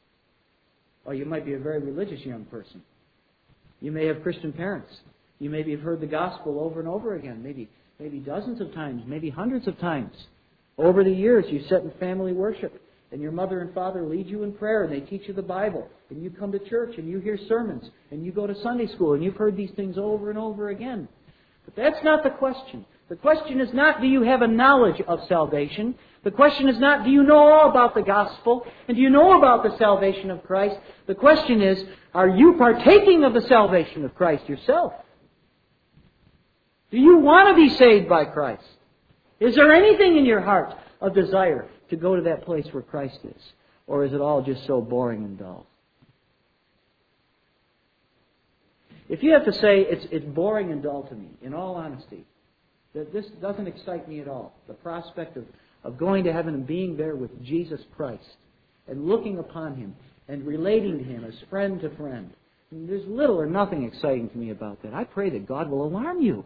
Or you might be a very religious young person. You may have Christian parents. You maybe have heard the gospel over and over again. Maybe, maybe dozens of times. Maybe hundreds of times. Over the years, you sit in family worship. And your mother and father lead you in prayer, and they teach you the Bible. And you come to church, and you hear sermons. And you go to Sunday school, and you've heard these things over and over again. But that's not the question. The question is not, do you have a knowledge of salvation? The question is not, do you know all about the gospel? And do you know about the salvation of Christ? The question is, are you partaking of the salvation of Christ yourself? Do you want to be saved by Christ? Is there anything in your heart of desire to go to that place where Christ is? Or is it all just so boring and dull? If you have to say it's, it's boring and dull to me, in all honesty, that this doesn't excite me at all, the prospect of, of going to heaven and being there with Jesus Christ and looking upon Him and relating to Him as friend to friend, there's little or nothing exciting to me about that. I pray that God will alarm you.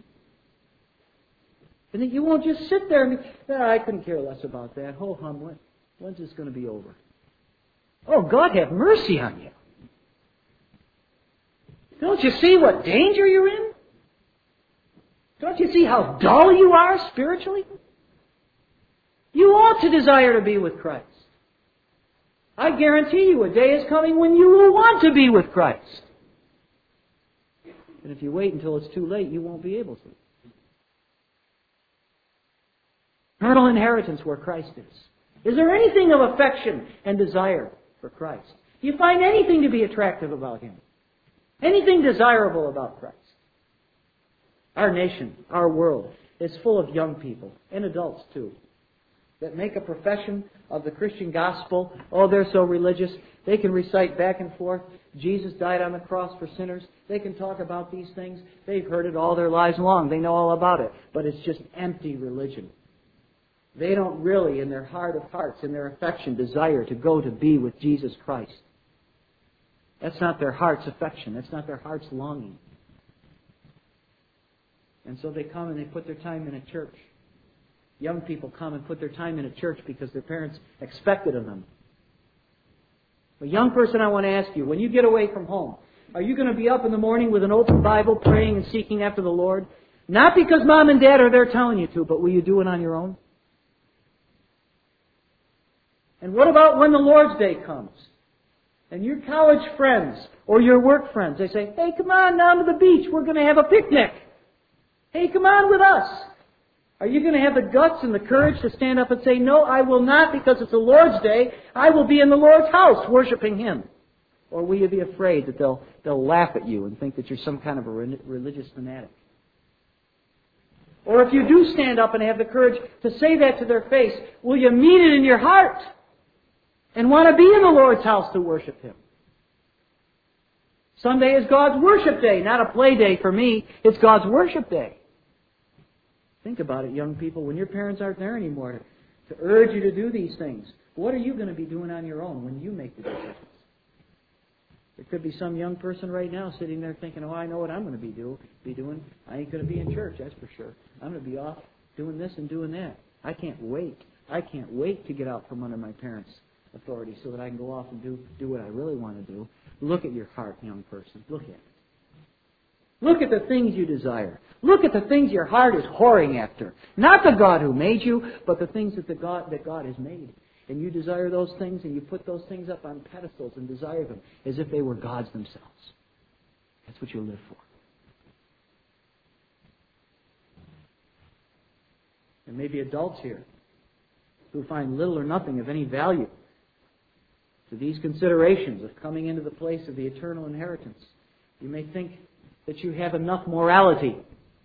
And that you won't just sit there and be, oh, I couldn't care less about that. Ho hum, when, when's this going to be over? Oh, God have mercy on you. Don't you see what danger you're in? Don't you see how dull you are spiritually? You ought to desire to be with Christ. I guarantee you a day is coming when you will want to be with Christ. And if you wait until it's too late, you won't be able to. Eternal inheritance where Christ is. Is there anything of affection and desire for Christ? Do you find anything to be attractive about Him? Anything desirable about Christ? Our nation, our world, is full of young people, and adults too, that make a profession of the Christian gospel. Oh, they're so religious. They can recite back and forth, Jesus died on the cross for sinners. They can talk about these things. They've heard it all their lives long. They know all about it. But it's just empty religion. They don't really, in their heart of hearts, in their affection, desire to go to be with Jesus Christ. That's not their heart's affection. That's not their heart's longing. And so they come and they put their time in a church. Young people come and put their time in a church because their parents expect it of them. But young person, I want to ask you, when you get away from home, are you going to be up in the morning with an open Bible, praying and seeking after the Lord? Not because mom and dad are there telling you to, but will you do it on your own? And what about when the Lord's Day comes? And your college friends or your work friends, they say, hey, come on down to the beach. We're going to have a picnic. Hey, come on with us. Are you going to have the guts and the courage to stand up and say, no, I will not, because it's the Lord's day. I will be in the Lord's house worshiping Him. Or will you be afraid that they'll, they'll laugh at you and think that you're some kind of a religious fanatic? Or if you do stand up and have the courage to say that to their face, will you mean it in your heart and want to be in the Lord's house to worship Him? Sunday is God's worship day, not a play day for me. It's God's worship day. Think about it, young people. When your parents aren't there anymore to, to urge you to do these things, what are you going to be doing on your own when you make the decisions? There could be some young person right now sitting there thinking, oh, I know what I'm going to be, do, be doing. I ain't going to be in church, that's for sure. I'm going to be off doing this and doing that. I can't wait. I can't wait to get out from under my parents' authority so that I can go off and do, do what I really want to do. Look at your heart, young person. Look at it. Look at the things you desire. Look at the things your heart is whoring after. Not the God who made you, but the things that, the God, that God has made. And you desire those things, and you put those things up on pedestals and desire them as if they were gods themselves. That's what you live for. There may be adults here who find little or nothing of any value to these considerations of coming into the place of the eternal inheritance. You may think that you have enough morality.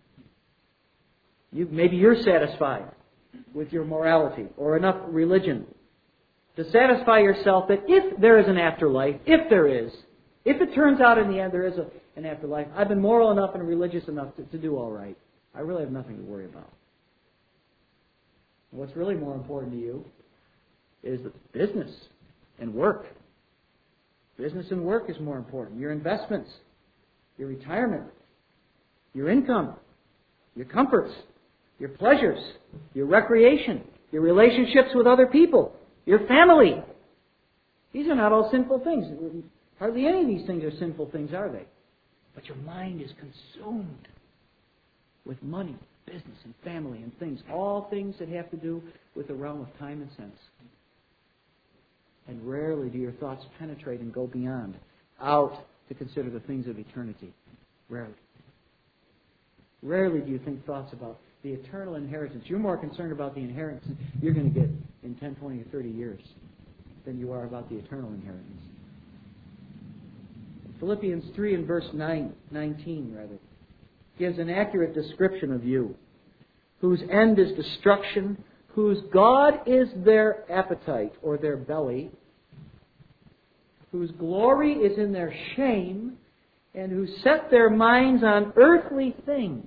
You, maybe you're satisfied with your morality or enough religion to satisfy yourself that if there is an afterlife, if there is, if it turns out in the end there is a, an afterlife, I've been moral enough and religious enough to, to do all right. I really have nothing to worry about. What's really more important to you is the business and work. Business and work is more important. Your investments, your retirement, your income, your comforts, your pleasures, your recreation, your relationships with other people, your family. These are not all sinful things. Hardly any of these things are sinful things, are they? But your mind is consumed with money, business, and family and things. All things that have to do with the realm of time and sense. And rarely do your thoughts penetrate and go beyond, out to consider the things of eternity. Rarely. Rarely do you think thoughts about the eternal inheritance. You're more concerned about the inheritance you're going to get in ten, twenty, or thirty years than you are about the eternal inheritance. Philippians three and verse nine, nineteen, rather, gives an accurate description of you, whose end is destruction, whose God is their appetite or their belly, whose glory is in their shame, and who set their minds on earthly things.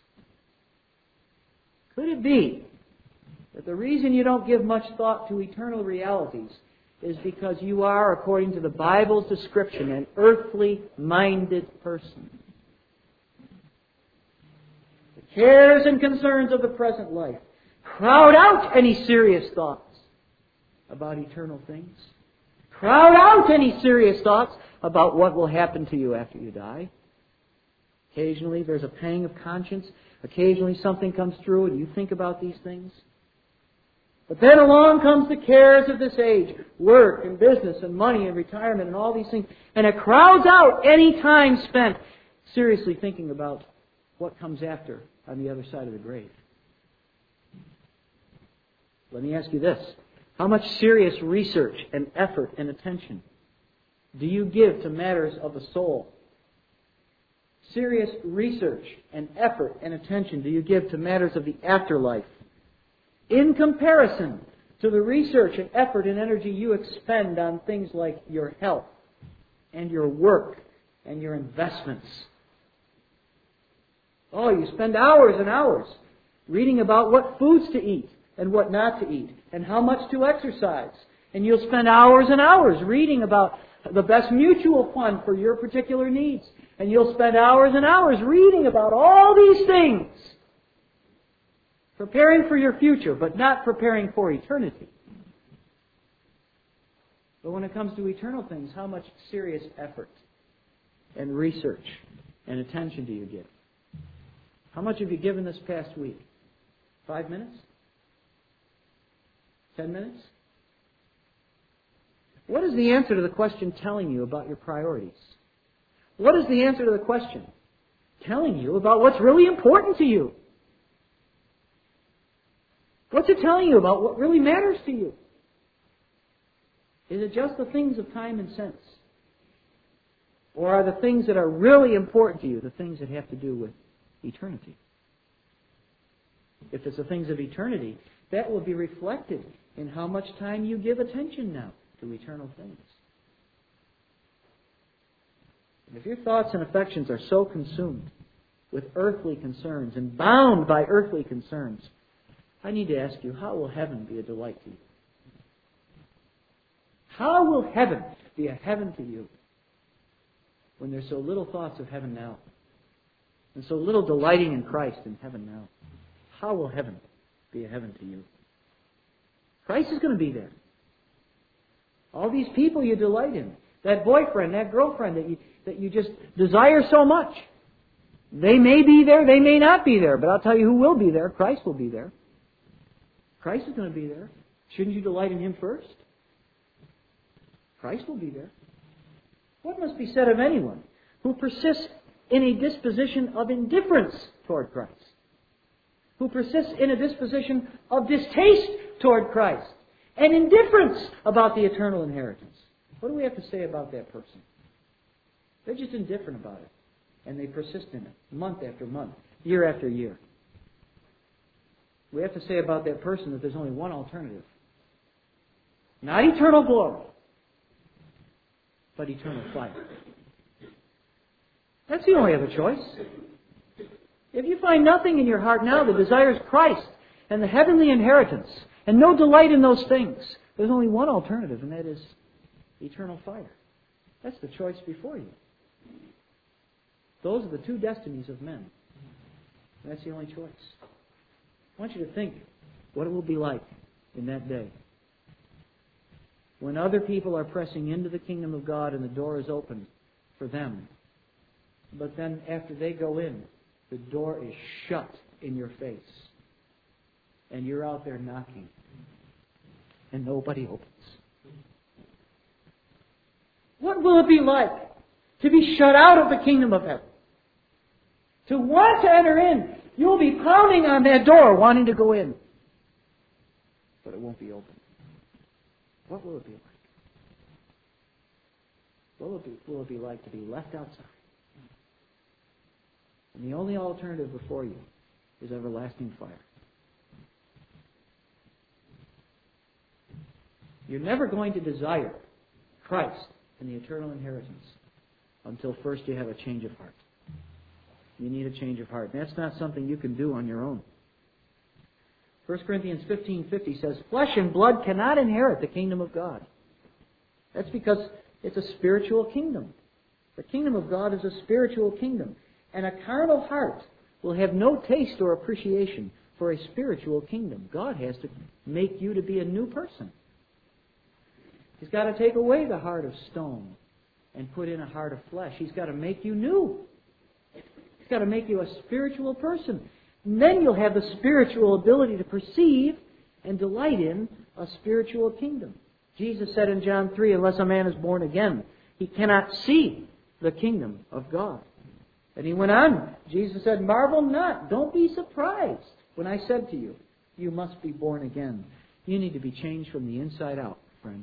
Could it be that the reason you don't give much thought to eternal realities is because you are, according to the Bible's description, an earthly-minded person? The cares and concerns of the present life crowd out any serious thoughts about eternal things. Crowd out any serious thoughts about what will happen to you after you die. Occasionally there's a pang of conscience. Occasionally something comes through and you think about these things. But then along comes the cares of this age. Work and business and money and retirement and all these things. And it crowds out any time spent seriously thinking about what comes after on the other side of the grave. Let me ask you this. How much serious research and effort and attention do you give to matters of the soul? Serious research and effort and attention do you give to matters of the afterlife in comparison to the research and effort and energy you expend on things like your health and your work and your investments? Oh, you spend hours and hours reading about what foods to eat and what not to eat, and how much to exercise. And you'll spend hours and hours reading about the best mutual fund for your particular needs. And you'll spend hours and hours reading about all these things, preparing for your future, but not preparing for eternity. But when it comes to eternal things, how much serious effort and research and attention do you give? How much have you given this past week? Five minutes? Ten minutes? What is the answer to the question telling you about your priorities? What is the answer to the question telling you about what's really important to you? What's it telling you about what really matters to you? Is it just the things of time and sense? Or are the things that are really important to you the things that have to do with eternity? If it's the things of eternity, that will be reflected in how much time you give attention now to eternal things. And if your thoughts and affections are so consumed with earthly concerns and bound by earthly concerns, I need to ask you, how will heaven be a delight to you? How will heaven be a heaven to you when there's so little thoughts of heaven now and so little delighting in Christ in heaven now? How will heaven be a heaven to you? Christ is going to be there. All these people you delight in, that boyfriend, that girlfriend that you, that you just desire so much, they may be there, they may not be there, but I'll tell you who will be there. Christ will be there. Christ is going to be there. Shouldn't you delight in Him first? Christ will be there. What must be said of anyone who persists in a disposition of indifference toward Christ? Who persists in a disposition of distaste toward Christ and indifference about the eternal inheritance? What do we have to say about that person? They're just indifferent about it. And they persist in it, month after month, year after year. We have to say about that person that there's only one alternative. Not eternal glory, but eternal fire. That's the only other choice. If you find nothing in your heart now that desires Christ and the heavenly inheritance and no delight in those things, there's only one alternative, and that is eternal fire. That's the choice before you. Those are the two destinies of men. And that's the only choice. I want you to think what it will be like in that day when other people are pressing into the kingdom of God and the door is open for them. But then after they go in, the door is shut in your face. And you're out there knocking. And nobody opens. What will it be like to be shut out of the kingdom of heaven? To want to enter in, you'll be pounding on that door wanting to go in. But it won't be open. What will it be like? What will it be, will it be like to be left outside? And the only alternative before you is everlasting fire. You're never going to desire Christ and the eternal inheritance until first you have a change of heart. You need a change of heart. And that's not something you can do on your own. First Corinthians fifteen fifty says, flesh and blood cannot inherit the kingdom of God. That's because it's a spiritual kingdom. The kingdom of God is a spiritual kingdom. And a carnal heart will have no taste or appreciation for a spiritual kingdom. God has to make you to be a new person. He's got to take away the heart of stone and put in a heart of flesh. He's got to make you new. He's got to make you a spiritual person. And then you'll have the spiritual ability to perceive and delight in a spiritual kingdom. Jesus said in John three, unless a man is born again, he cannot see the kingdom of God. And he went on. Jesus said, marvel not. Don't be surprised when I said to you, you must be born again. You need to be changed from the inside out, friend.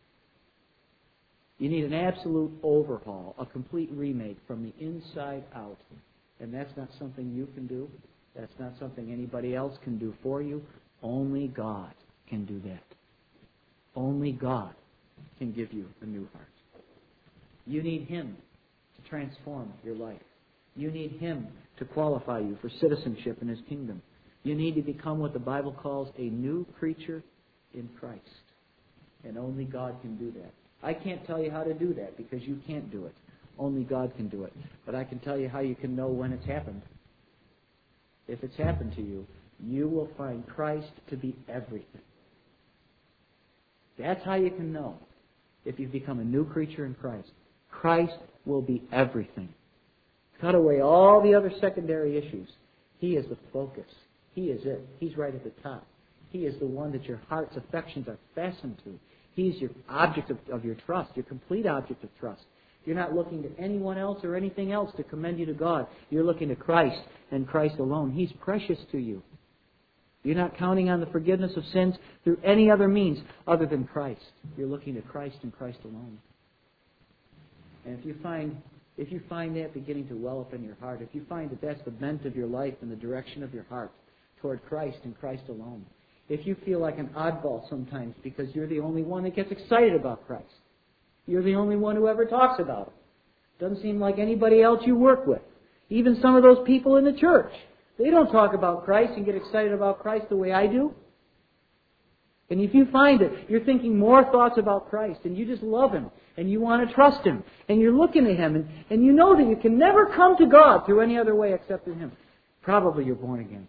You need an absolute overhaul, a complete remake from the inside out. And that's not something you can do. That's not something anybody else can do for you. Only God can do that. Only God can give you a new heart. You need Him to transform your life. You need Him to qualify you for citizenship in His kingdom. You need to become what the Bible calls a new creature in Christ. And only God can do that. I can't tell you how to do that because you can't do it. Only God can do it. But I can tell you how you can know when it's happened. If it's happened to you, you will find Christ to be everything. That's how you can know if you've become a new creature in Christ. Christ will be everything. Cut away all the other secondary issues. He is the focus. He is it. He's right at the top. He is the one that your heart's affections are fastened to. He's your object of, of your trust, your complete object of trust. You're not looking to anyone else or anything else to commend you to God. You're looking to Christ and Christ alone. He's precious to you. You're not counting on the forgiveness of sins through any other means other than Christ. You're looking to Christ and Christ alone. And if you find if you find that beginning to well up in your heart, if you find that that's the bent of your life and the direction of your heart toward Christ and Christ alone, if you feel like an oddball sometimes because you're the only one that gets excited about Christ, you're the only one who ever talks about it. Doesn't seem like anybody else you work with. Even some of those people in the church, they don't talk about Christ and get excited about Christ the way I do. And if you find it, you're thinking more thoughts about Christ and you just love Him and you want to trust Him and you're looking at Him and, and you know that you can never come to God through any other way except through Him, probably you're born again.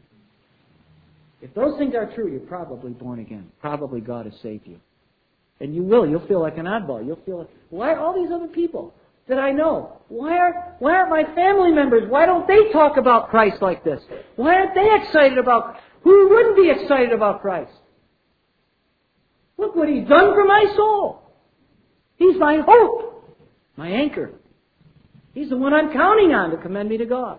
If those things are true, you're probably born again. Probably God has saved you. And you will. You'll feel like an oddball. You'll feel like, why are all these other people that I know, why are why aren't my family members, why don't they talk about Christ like this? Why aren't they excited about, who wouldn't be excited about Christ? Look what He's done for my soul. He's my hope, my anchor. He's the one I'm counting on to commend me to God.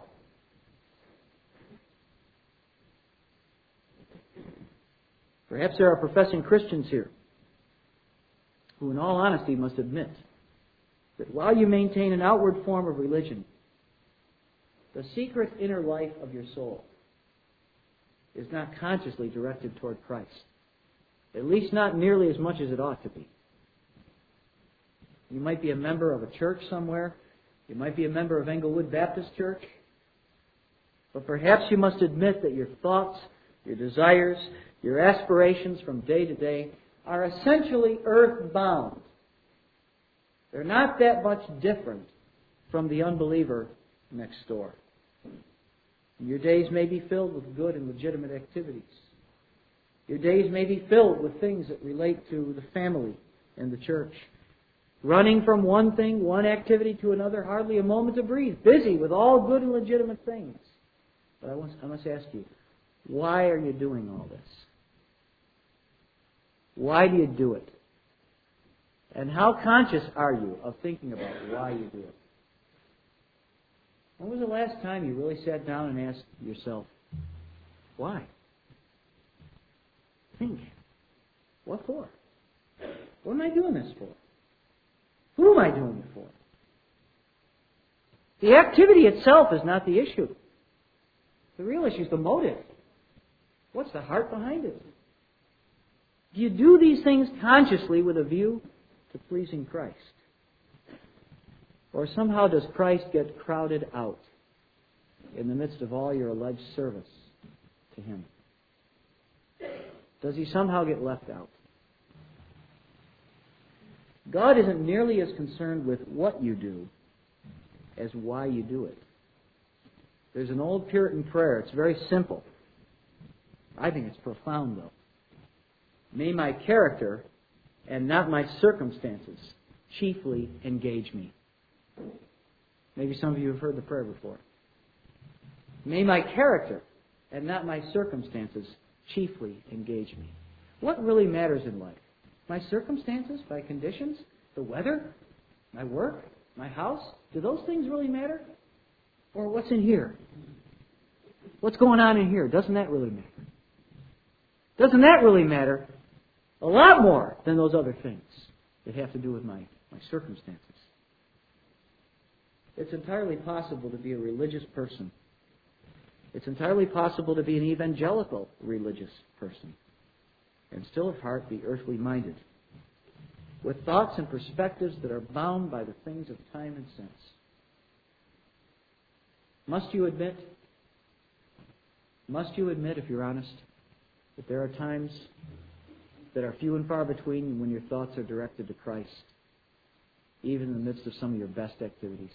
Perhaps there are professing Christians here who, in all honesty, must admit that while you maintain an outward form of religion, the secret inner life of your soul is not consciously directed toward Christ. At least not nearly as much as it ought to be. You might be a member of a church somewhere. You might be a member of Englewood Baptist Church. But perhaps you must admit that your thoughts, your desires, your aspirations from day to day are essentially earthbound. They're not that much different from the unbeliever next door. Your days may be filled with good and legitimate activities. Your days may be filled with things that relate to the family and the church. Running from one thing, one activity to another, hardly a moment to breathe. Busy with all good and legitimate things. But I must, I must ask you, why are you doing all this? Why do you do it? And how conscious are you of thinking about why you do it? When was the last time you really sat down and asked yourself, why? Think. What for? What am I doing this for? Who am I doing it for? The activity itself is not the issue. The real issue is the motive. What's the heart behind it? Do you do these things consciously with a view to pleasing Christ? Or somehow does Christ get crowded out in the midst of all your alleged service to Him? Does He somehow get left out? God isn't nearly as concerned with what you do as why you do it. There's an old Puritan prayer. It's very simple. I think it's profound, though. May my character and not my circumstances chiefly engage me. Maybe some of you have heard the prayer before. May my character and not my circumstances chiefly engage me. What really matters in life? My circumstances, my conditions, the weather, my work, my house? Do those things really matter? Or what's in here? What's going on in here? Doesn't that really matter? Doesn't that really matter? A lot more than those other things that have to do with my, my circumstances. It's entirely possible to be a religious person. It's entirely possible to be an evangelical religious person and still at heart be earthly minded, with thoughts and perspectives that are bound by the things of time and sense. Must you admit, must you admit, if you're honest, that there are times that are few and far between when your thoughts are directed to Christ, even in the midst of some of your best activities?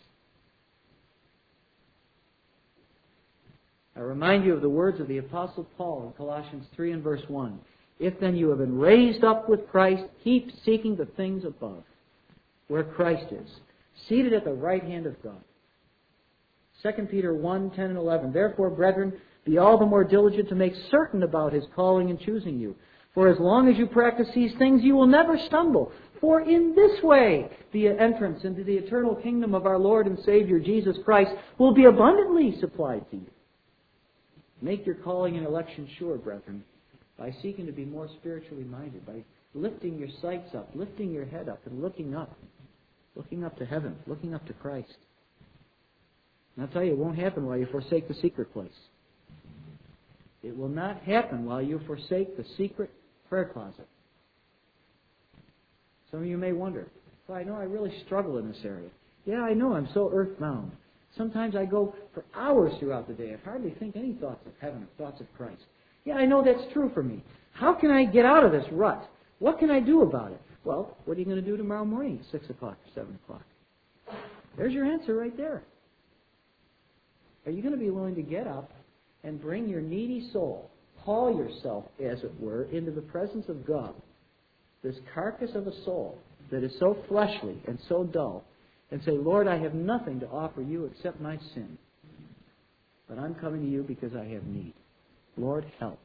I remind you of the words of the Apostle Paul in Colossians three and verse one. If then you have been raised up with Christ, keep seeking the things above, where Christ is, seated at the right hand of God. Second Peter one, ten and eleven. Therefore, brethren, be all the more diligent to make certain about His calling and choosing you. For as long as you practice these things, you will never stumble. For in this way, the entrance into the eternal kingdom of our Lord and Savior Jesus Christ will be abundantly supplied to you. Make your calling and election sure, brethren, by seeking to be more spiritually minded, by lifting your sights up, lifting your head up, and looking up, looking up to heaven, looking up to Christ. And I'll tell you, it won't happen while you forsake the secret place. It will not happen while you forsake the secret prayer closet. Some of you may wonder, well, I know I really struggle in this area. Yeah, I know, I'm so earthbound. Sometimes I go for hours throughout the day. I hardly think any thoughts of heaven or thoughts of Christ. Yeah, I know that's true for me. How can I get out of this rut? What can I do about it? Well, what are you going to do tomorrow morning at six o'clock or seven o'clock? There's your answer right there. Are you going to be willing to get up and bring your needy soul, haul yourself, as it were, into the presence of God, this carcass of a soul that is so fleshly and so dull, and say, Lord, I have nothing to offer you except my sin, but I'm coming to you because I have need. Lord, help.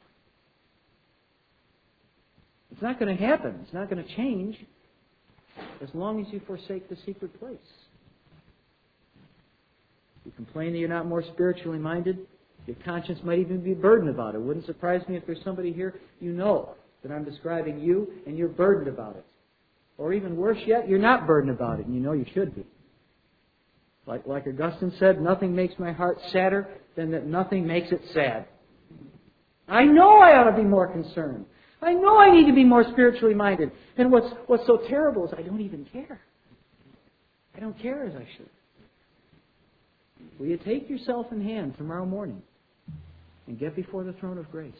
It's not going to happen. It's not going to change as long as you forsake the secret place. You complain that you're not more spiritually minded. Your conscience might even be burdened about it. It wouldn't surprise me if there's somebody here you know that I'm describing you and you're burdened about it. Or even worse yet, you're not burdened about it and you know you should be. Like, like Augustine said, nothing makes my heart sadder than that nothing makes it sad. I know I ought to be more concerned. I know I need to be more spiritually minded. And what's, what's so terrible is I don't even care. I don't care as I should. Will you take yourself in hand tomorrow morning and get before the throne of grace?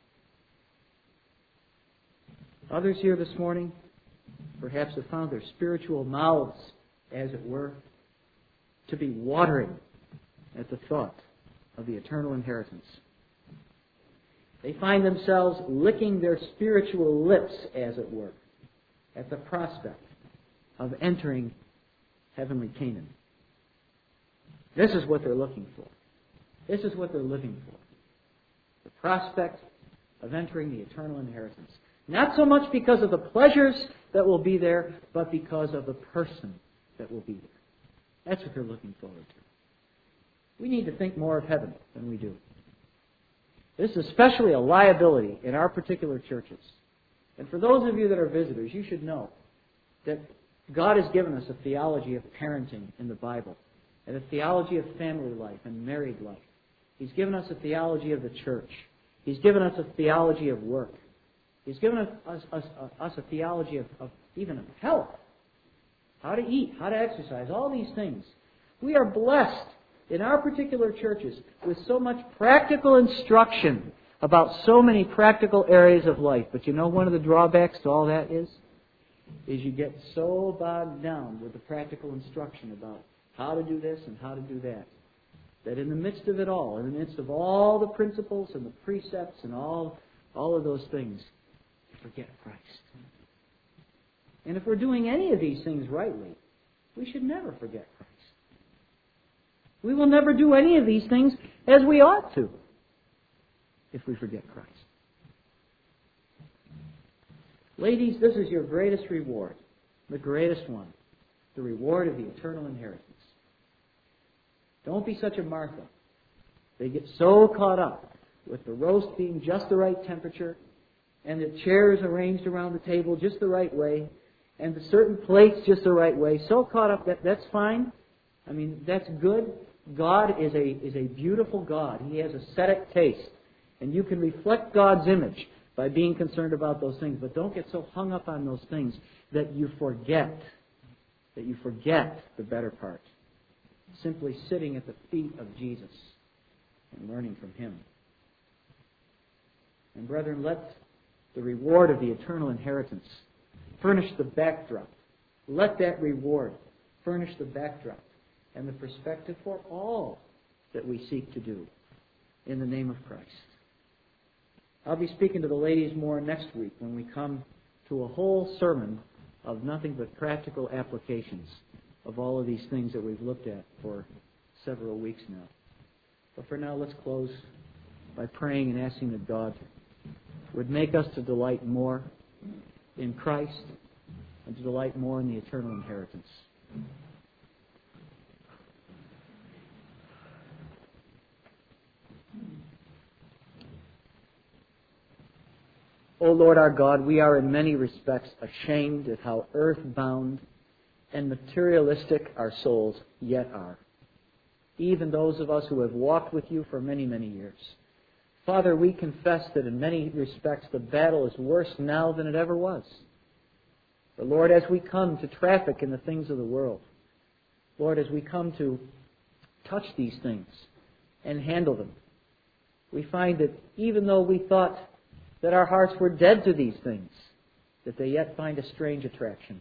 Others here this morning perhaps have found their spiritual mouths, as it were, to be watering at the thought of the eternal inheritance. They find themselves licking their spiritual lips, as it were, at the prospect of entering heavenly Canaan. This is what they're looking for. This is what they're living for. The prospect of entering the eternal inheritance. Not so much because of the pleasures that will be there, but because of the person that will be there. That's what they're looking forward to. We need to think more of heaven than we do. This is especially a liability in our particular churches. And for those of you that are visitors, you should know that God has given us a theology of parenting in the Bible, and a theology of family life and married life. He's given us a theology of the church. He's given us a theology of work. He's given us, us, us, us a theology of, of even of health. How to eat, how to exercise, all these things. We are blessed in our particular churches with so much practical instruction about so many practical areas of life. But you know one of the drawbacks to all that is? Is you get so bogged down with the practical instruction about how to do this and how to do that, that in the midst of it all, in the midst of all the principles and the precepts and all, all of those things, you forget Christ. And if we're doing any of these things rightly, we should never forget Christ. We will never do any of these things as we ought to if we forget Christ. Ladies, this is your greatest reward, the greatest one, the reward of the eternal inheritance. Don't be such a Martha. They get so caught up with the roast being just the right temperature, and the chairs arranged around the table just the right way, and the certain plates just the right way, so caught up that that's fine. I mean, that's good. God is a is a beautiful God. He has ascetic taste. And you can reflect God's image by being concerned about those things. But don't get so hung up on those things that you forget, that you forget the better part. Simply sitting at the feet of Jesus and learning from Him. And brethren, let the reward of the eternal inheritance furnish the backdrop. Let that reward furnish the backdrop and the perspective for all that we seek to do in the name of Christ. I'll be speaking to the ladies more next week when we come to a whole sermon of nothing but practical applications of all of these things that we've looked at for several weeks now. But for now, let's close by praying and asking that God would make us to delight more in Christ and to delight more in the eternal inheritance. O Lord our God, we are in many respects ashamed at how earthbound and materialistic our souls yet are, even those of us who have walked with you for many, many years. Father, we confess that in many respects the battle is worse now than it ever was. But Lord, as we come to traffic in the things of the world, Lord, as we come to touch these things and handle them, we find that even though we thought that our hearts were dead to these things, that they yet find a strange attraction.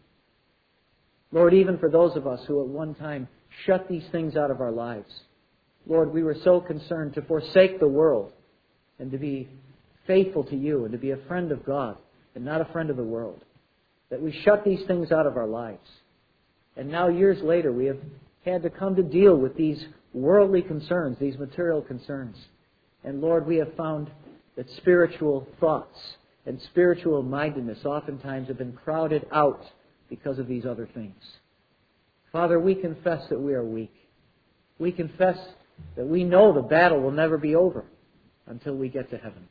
Lord, even for those of us who at one time shut these things out of our lives, Lord, we were so concerned to forsake the world and to be faithful to you and to be a friend of God and not a friend of the world, that we shut these things out of our lives. And now, years later, we have had to come to deal with these worldly concerns, these material concerns. And Lord, we have found that spiritual thoughts and spiritual mindedness oftentimes have been crowded out because of these other things. Father, we confess that we are weak. We confess that we know the battle will never be over until we get to heaven.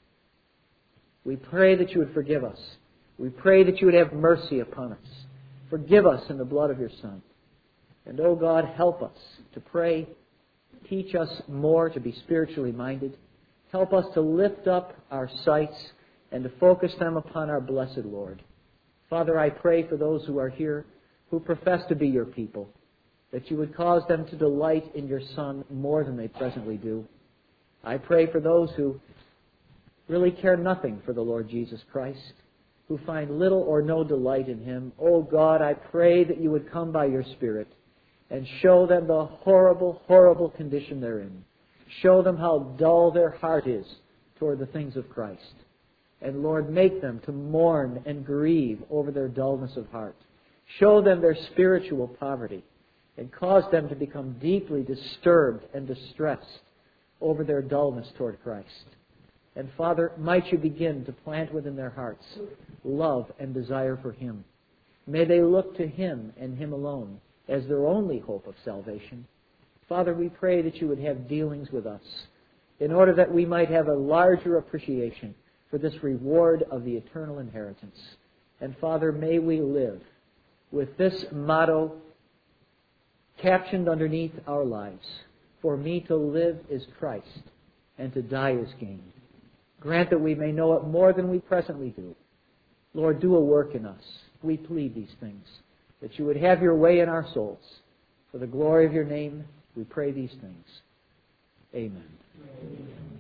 We pray that you would forgive us. We pray that you would have mercy upon us. Forgive us in the blood of your Son. And, oh God, help us to pray. Teach us more to be spiritually minded. Help us to lift up our sights and to focus them upon our blessed Lord. Father, I pray for those who are here who profess to be your people, that you would cause them to delight in your Son more than they presently do. I pray for those who really care nothing for the Lord Jesus Christ, who find little or no delight in him. Oh God, I pray that you would come by your Spirit and show them the horrible, horrible condition they're in. Show them how dull their heart is toward the things of Christ. And Lord, make them to mourn and grieve over their dullness of heart. Show them their spiritual poverty and cause them to become deeply disturbed and distressed over their dullness toward Christ. And Father, might you begin to plant within their hearts love and desire for him. May they look to him and him alone as their only hope of salvation. Father, we pray that you would have dealings with us in order that we might have a larger appreciation for this reward of the eternal inheritance. And Father, may we live with this motto captioned underneath our lives: for me to live is Christ, and to die is gain. Grant that we may know it more than we presently do. Lord, do a work in us. We plead these things, that you would have your way in our souls. For the glory of your name, we pray these things. Amen. Amen.